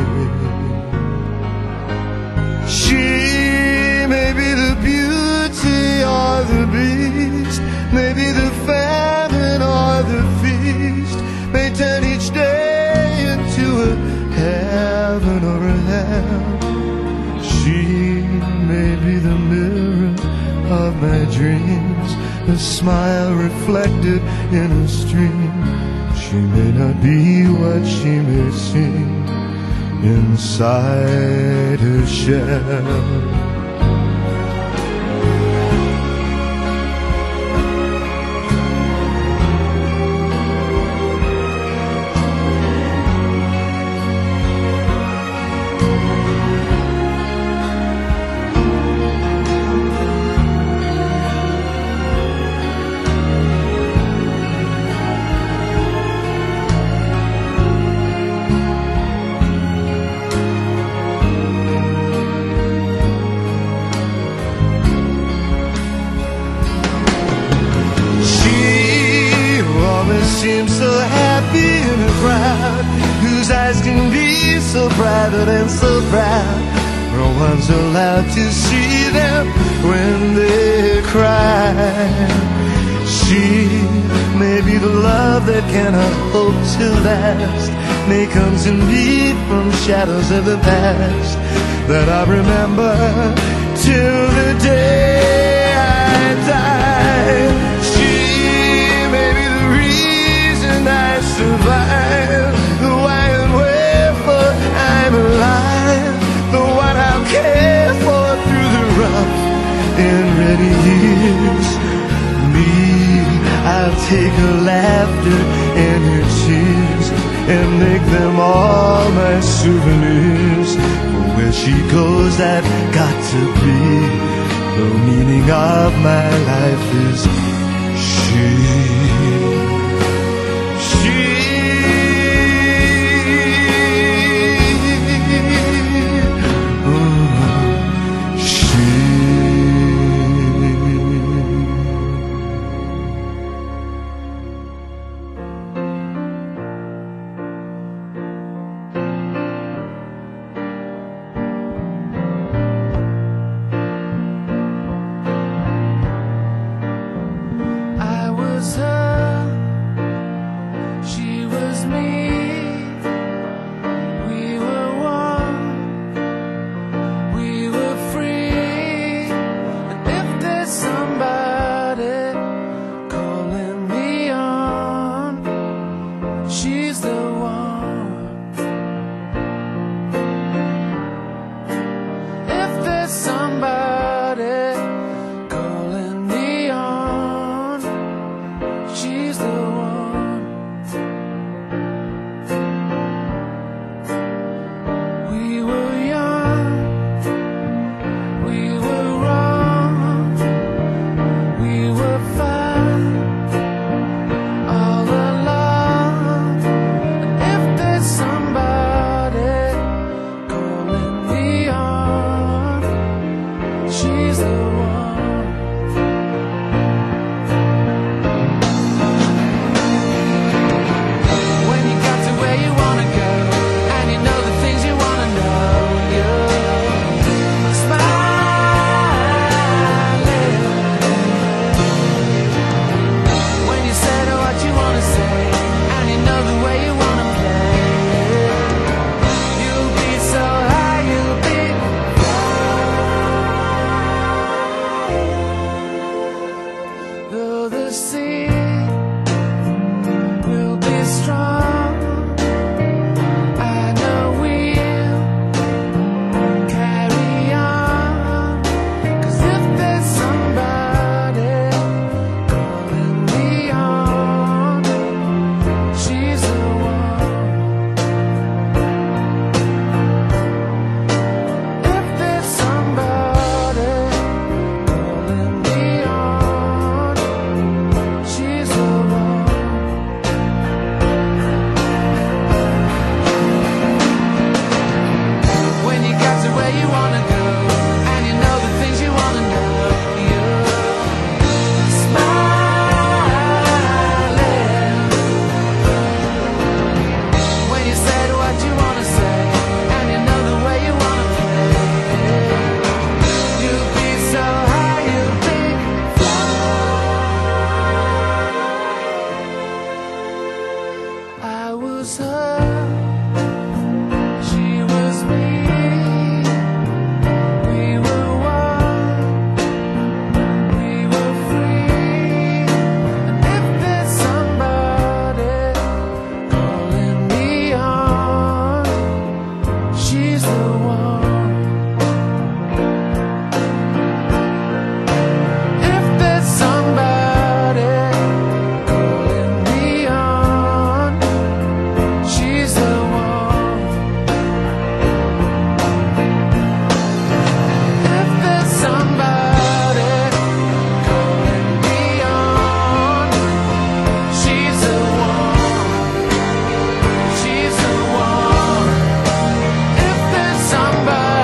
She may be the beauty or the beast, maybe the famine or the feast, may turn each day into a heaven or a hell. She may be the mirror of my dreams, a smile reflected in a stream. She may not be what she may seem inside her shell. Private and so proud, no one's allowed to see them when they cry. She may be the love that cannot hope to last, may come to me from shadows of the past that I remember till the day I die. She may be the reason I survive, the why and wherefore I'm alive, the one I'll care for through the rough and ready years. Me, I'll take her laughter and her tears and make them all my buy souvenirs for where she goes. I've got to be. The meaning of my life is she. She. Oh, she. I was her, she was me. We were one, we were free. And if there's somebody calling me on, she's the one. If there's somebody calling me on, she's the one. We were young, we were wrong, we were fine all along. And if there's somebody calling me on, she's the one. When you got to where you wanna go, and you know the things you wanna know, you're smiling. When you said what you wanna say, and you know the way you wanna play, you'll be so high, you'll be flying. Though the sea will be strong, I know we'll carry on. 'Cause if there's somebody calling me on, she's the one. If there's somebody calling me on, she's the one. When you got to where you wanna go, and you know the things you wanna know, you're smiling. When you said what you wanna say, and you know the way you wanna play, you'll be so high, you'll be flying. I was her, she was me. We were one, we were free. And if there's somebody calling me on, she's the one. If there's somebody calling me on, she's the one. If there's somebody calling me on, she's the one. She's the one. If there's somebody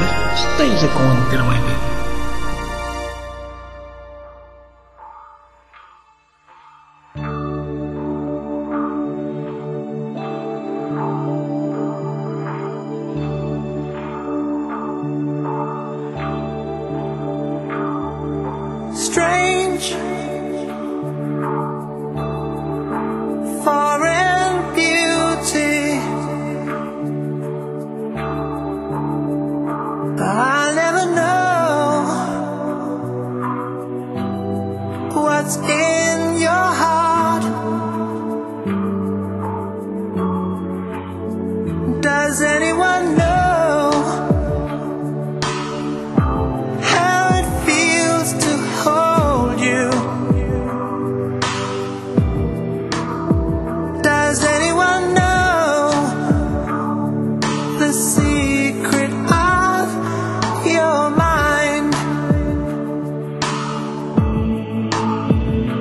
esteja com a Antena Web. Strange, foreign beauty. I'll never know what's in your heart. Does anyone know how it feels to hold you? Does anyone know the secret of your mind?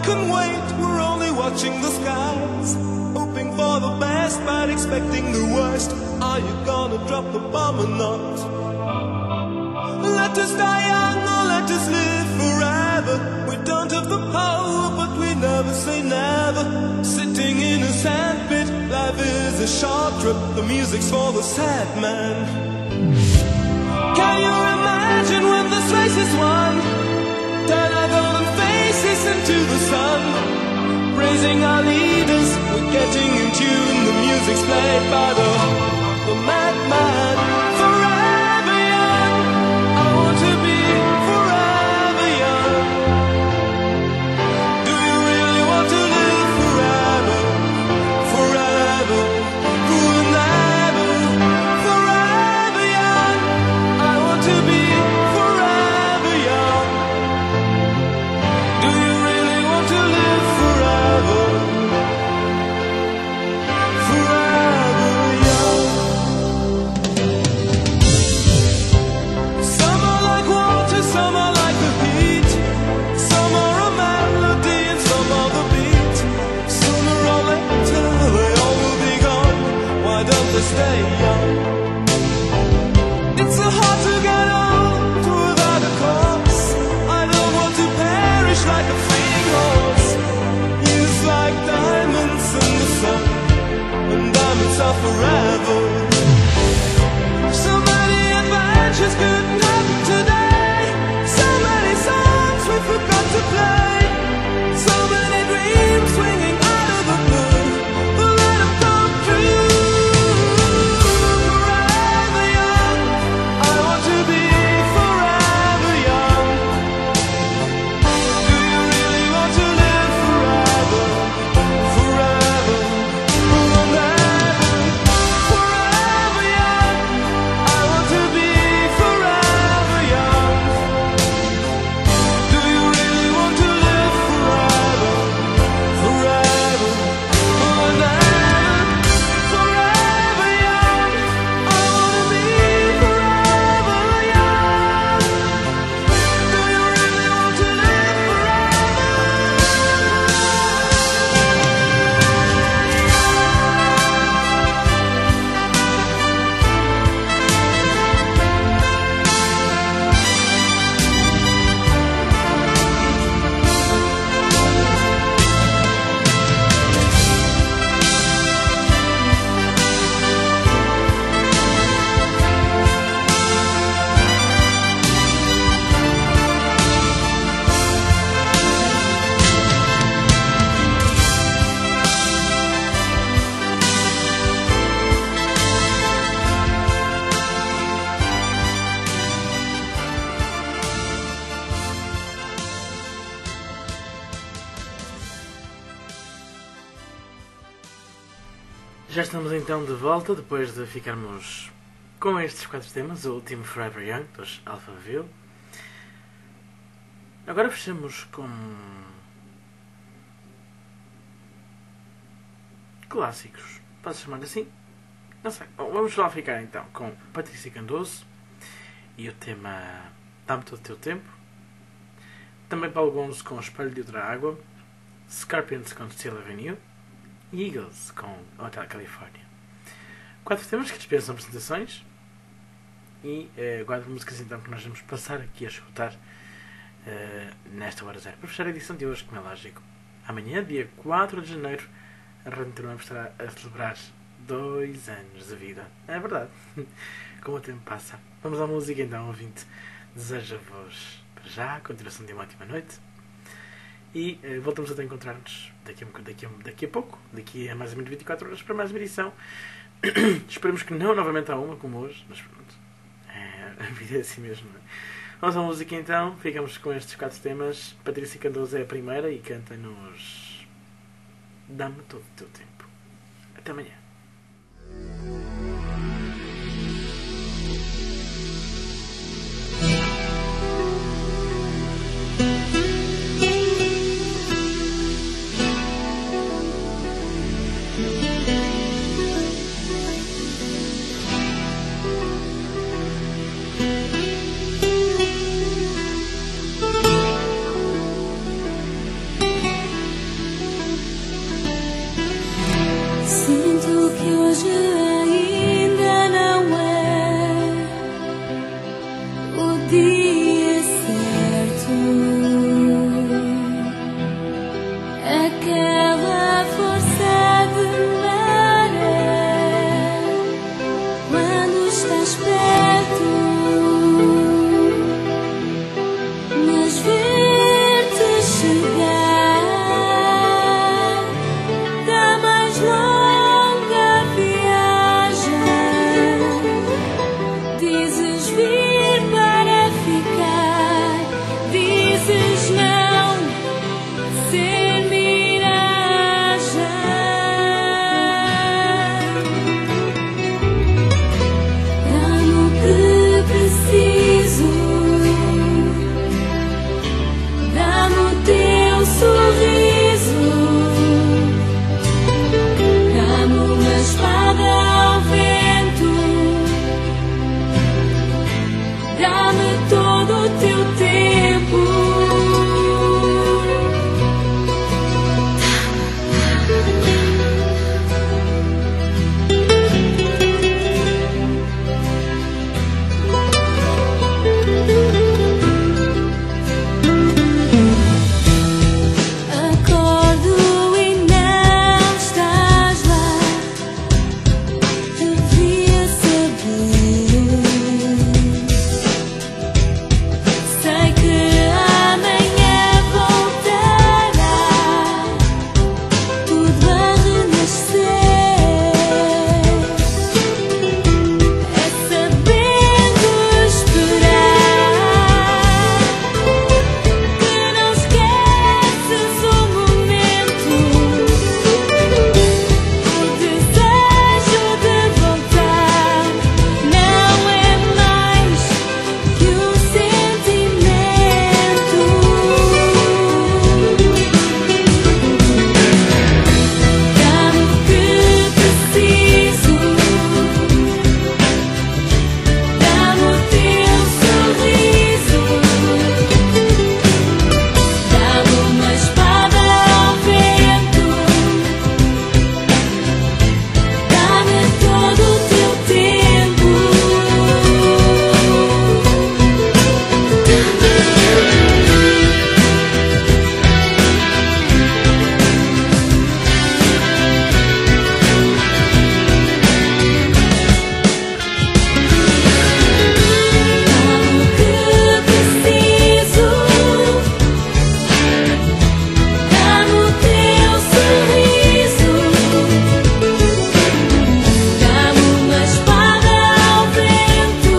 can wait, we're only watching the skies, hoping for the best but expecting the worst. Are you gonna drop the bomb or not? Let us die young or let us live forever. We don't have the power but we never say never. Sitting in a sandpit, life is a short trip. The music's for the sad man. Can you imagine when this race is won? Turn our golden faces into the sun, praising our leaders, we're getting in tune. The music's played by the, the madman. Forever young, I want to be forever young. Do you really want to live forever? Forever, forever, forever young. I want to be forever young. Do you really want to live forever? Forever young. Some are like water, some are like the heat. Some are a melody and some are the beat. Sooner or later they all will be gone. Why don't they stay young? It's so hard to get old without a cause. I don't want to perish like a fleeing horse. Youth like diamonds in the sun, and diamonds are forever. So many adventures couldn't happen today. So many songs we forgot to play. So many dreams swinging out of the blue. But let them come true. Forever young, I want to be forever young. Do you really want to live forever? Forever, forever, forever young. I want to be forever young. Do you really want to live forever? Forever, forever, forever young. I want to be forever young. Do you really want to live Já estamos então de volta depois de ficarmos com estes quatro temas, o último Forever Young dos Alphaville. Agora fechamos com clássicos, posso chamar assim? Não sei. Bom, vamos lá ficar então com Patrícia Candoso e o tema Dá-me Todo o Teu Tempo. Também Paulo Gonzo com Espelho de Outra Água, Scorpions com Steel Avenue e Eagles com Hotel California. Quatro temas que dispensam apresentações e uh, quatro músicas então que nós vamos passar aqui a escutar uh, nesta hora zero. Para fechar a edição de hoje, como é lógico, amanhã, dia quatro de janeiro, a Rádio Antena Web estará a celebrar dois anos de vida. É verdade. Como o tempo passa. Vamos à música então, ouvinte. Desejo-vos para já a continuação de uma ótima noite. E uh, voltamos a encontrar-nos daqui a, daqui, a, daqui a pouco, daqui a mais ou menos vinte e quatro horas, para mais uma edição. Esperemos que não novamente há uma como hoje, mas pronto, é, a vida é assim mesmo. Não é? Vamos à música então, ficamos com estes quatro temas. Patrícia Candoso é a primeira e canta-nos Dá-me Todo o Teu Tempo. Até amanhã. hoje ainda não é o dia certo. Aquela força de maré quando estás perto, mas ver-te chegar da mais longa viagem. Dizes vir para ficar, dizes não ser miragem. Dá-me o que preciso, dá-me o teu sorriso, dá-me uma espada ao vento, dá-me todo o teu tempo. Acordo e não estás lá, devia saber. Sei que amanhã voltará tudo a renascer. É sabendo esperar que não esqueces o momento, o desejo de voltar não é mais que um sentimento. Dá-me o que preciso, dá-me o teu sorriso, dá-me uma espada ao vento, dá-me todo o teu tempo. Dá-me o que preciso, dá-me o teu sorriso, dá-me uma espada ao vento,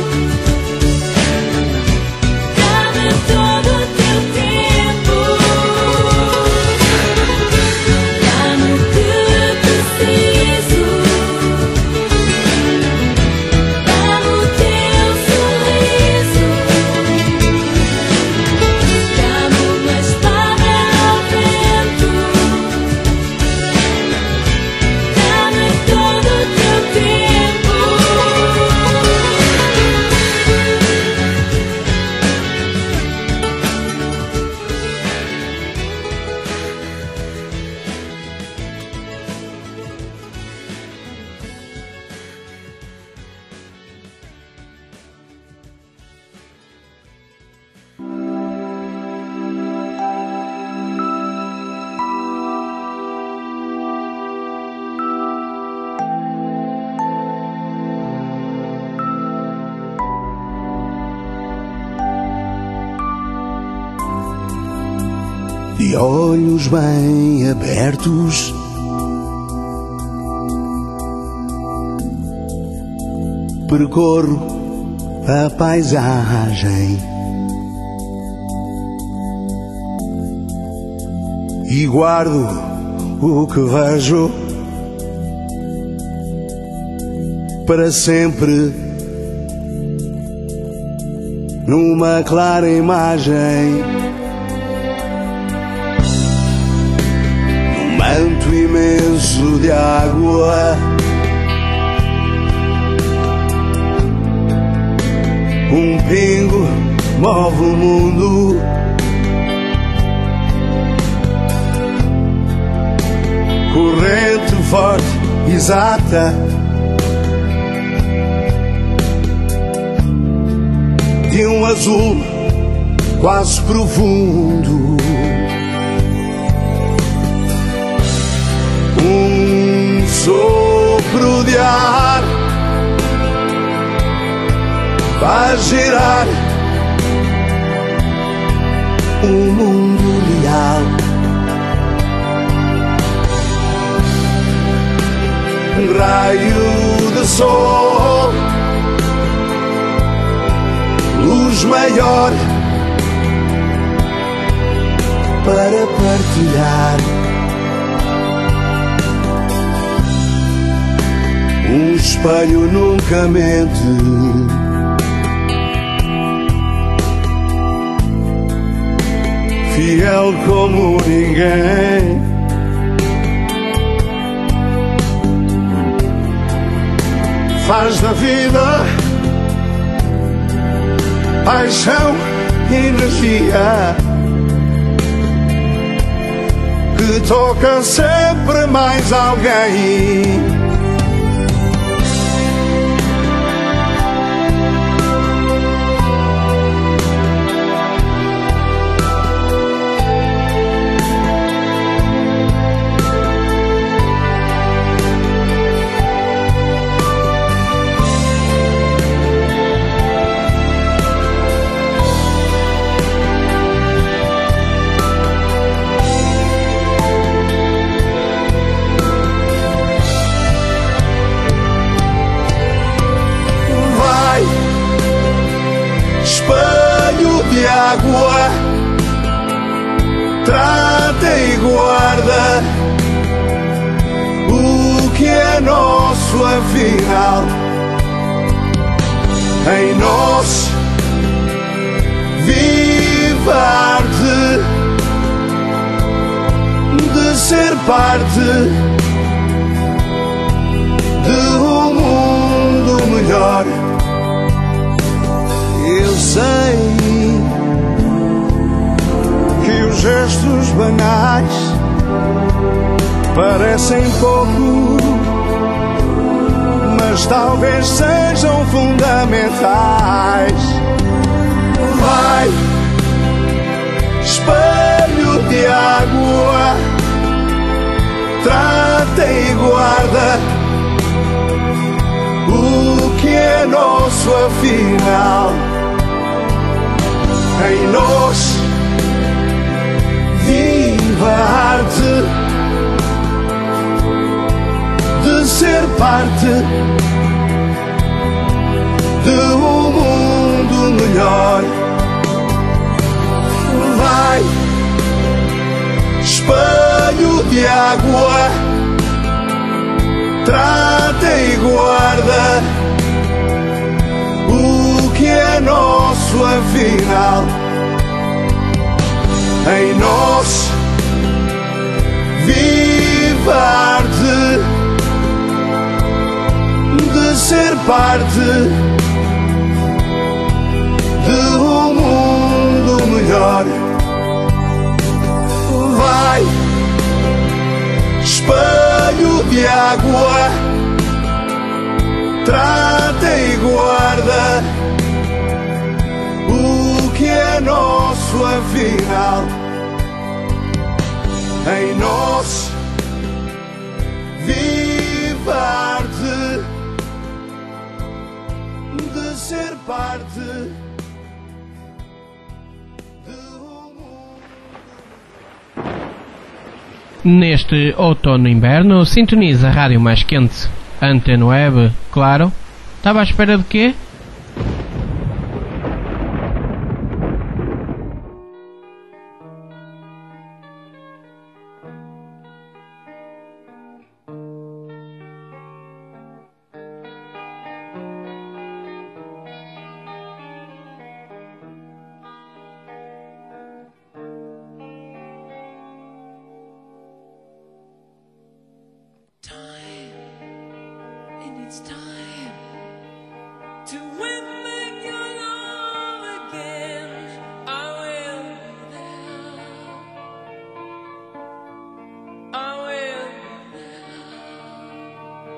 dá-me todo o teu tempo. Dá-me o que preciso, dá-me o teu sorriso, dá-me uma espada ao vento, dá-me todo o teu tempo. De olhos bem abertos, percorro a paisagem e guardo o que vejo para sempre numa clara imagem. Num manto imenso de água, um pingo move o mundo. Corrente forte exata de um azul quase profundo. Um sopro de ar faz girar um mundo leal. Um raio de sol, luz maior para partilhar. Um espelho nunca mente, fiel como ninguém. Faz da vida paixão e energia que toca sempre mais alguém. De água, trata e guarda o que é nosso afinal. Em nós vive a arte de ser parte de um mundo melhor. Eu sei que os gestos banais parecem pouco, mas talvez sejam fundamentais. Vai, espelho de água, trata e guarda o que é nosso afinal. Em nós viva a arte de ser parte de um mundo melhor. Vai, espelho de água, trata e guarda o que é nosso afinal. Em nós vive a arte de ser parte de um mundo melhor. Vai, espelho de água, trata e guarda o que é nosso afinal. Em nós vive a arte de ser parte de um mundo. Neste outono-inverno, sintoniza a rádio mais quente. Antena Web, claro. Estava à espera de quê? It's time to win back your love again. I will be there. I will be there.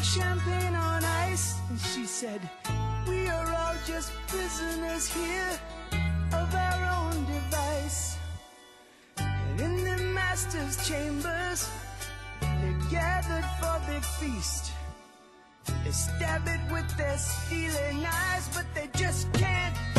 champagne on ice, and she said, we are all just prisoners here of our own device. And in the master's chambers, they gathered for big feast. They stab it with their stealing eyes, but they just can't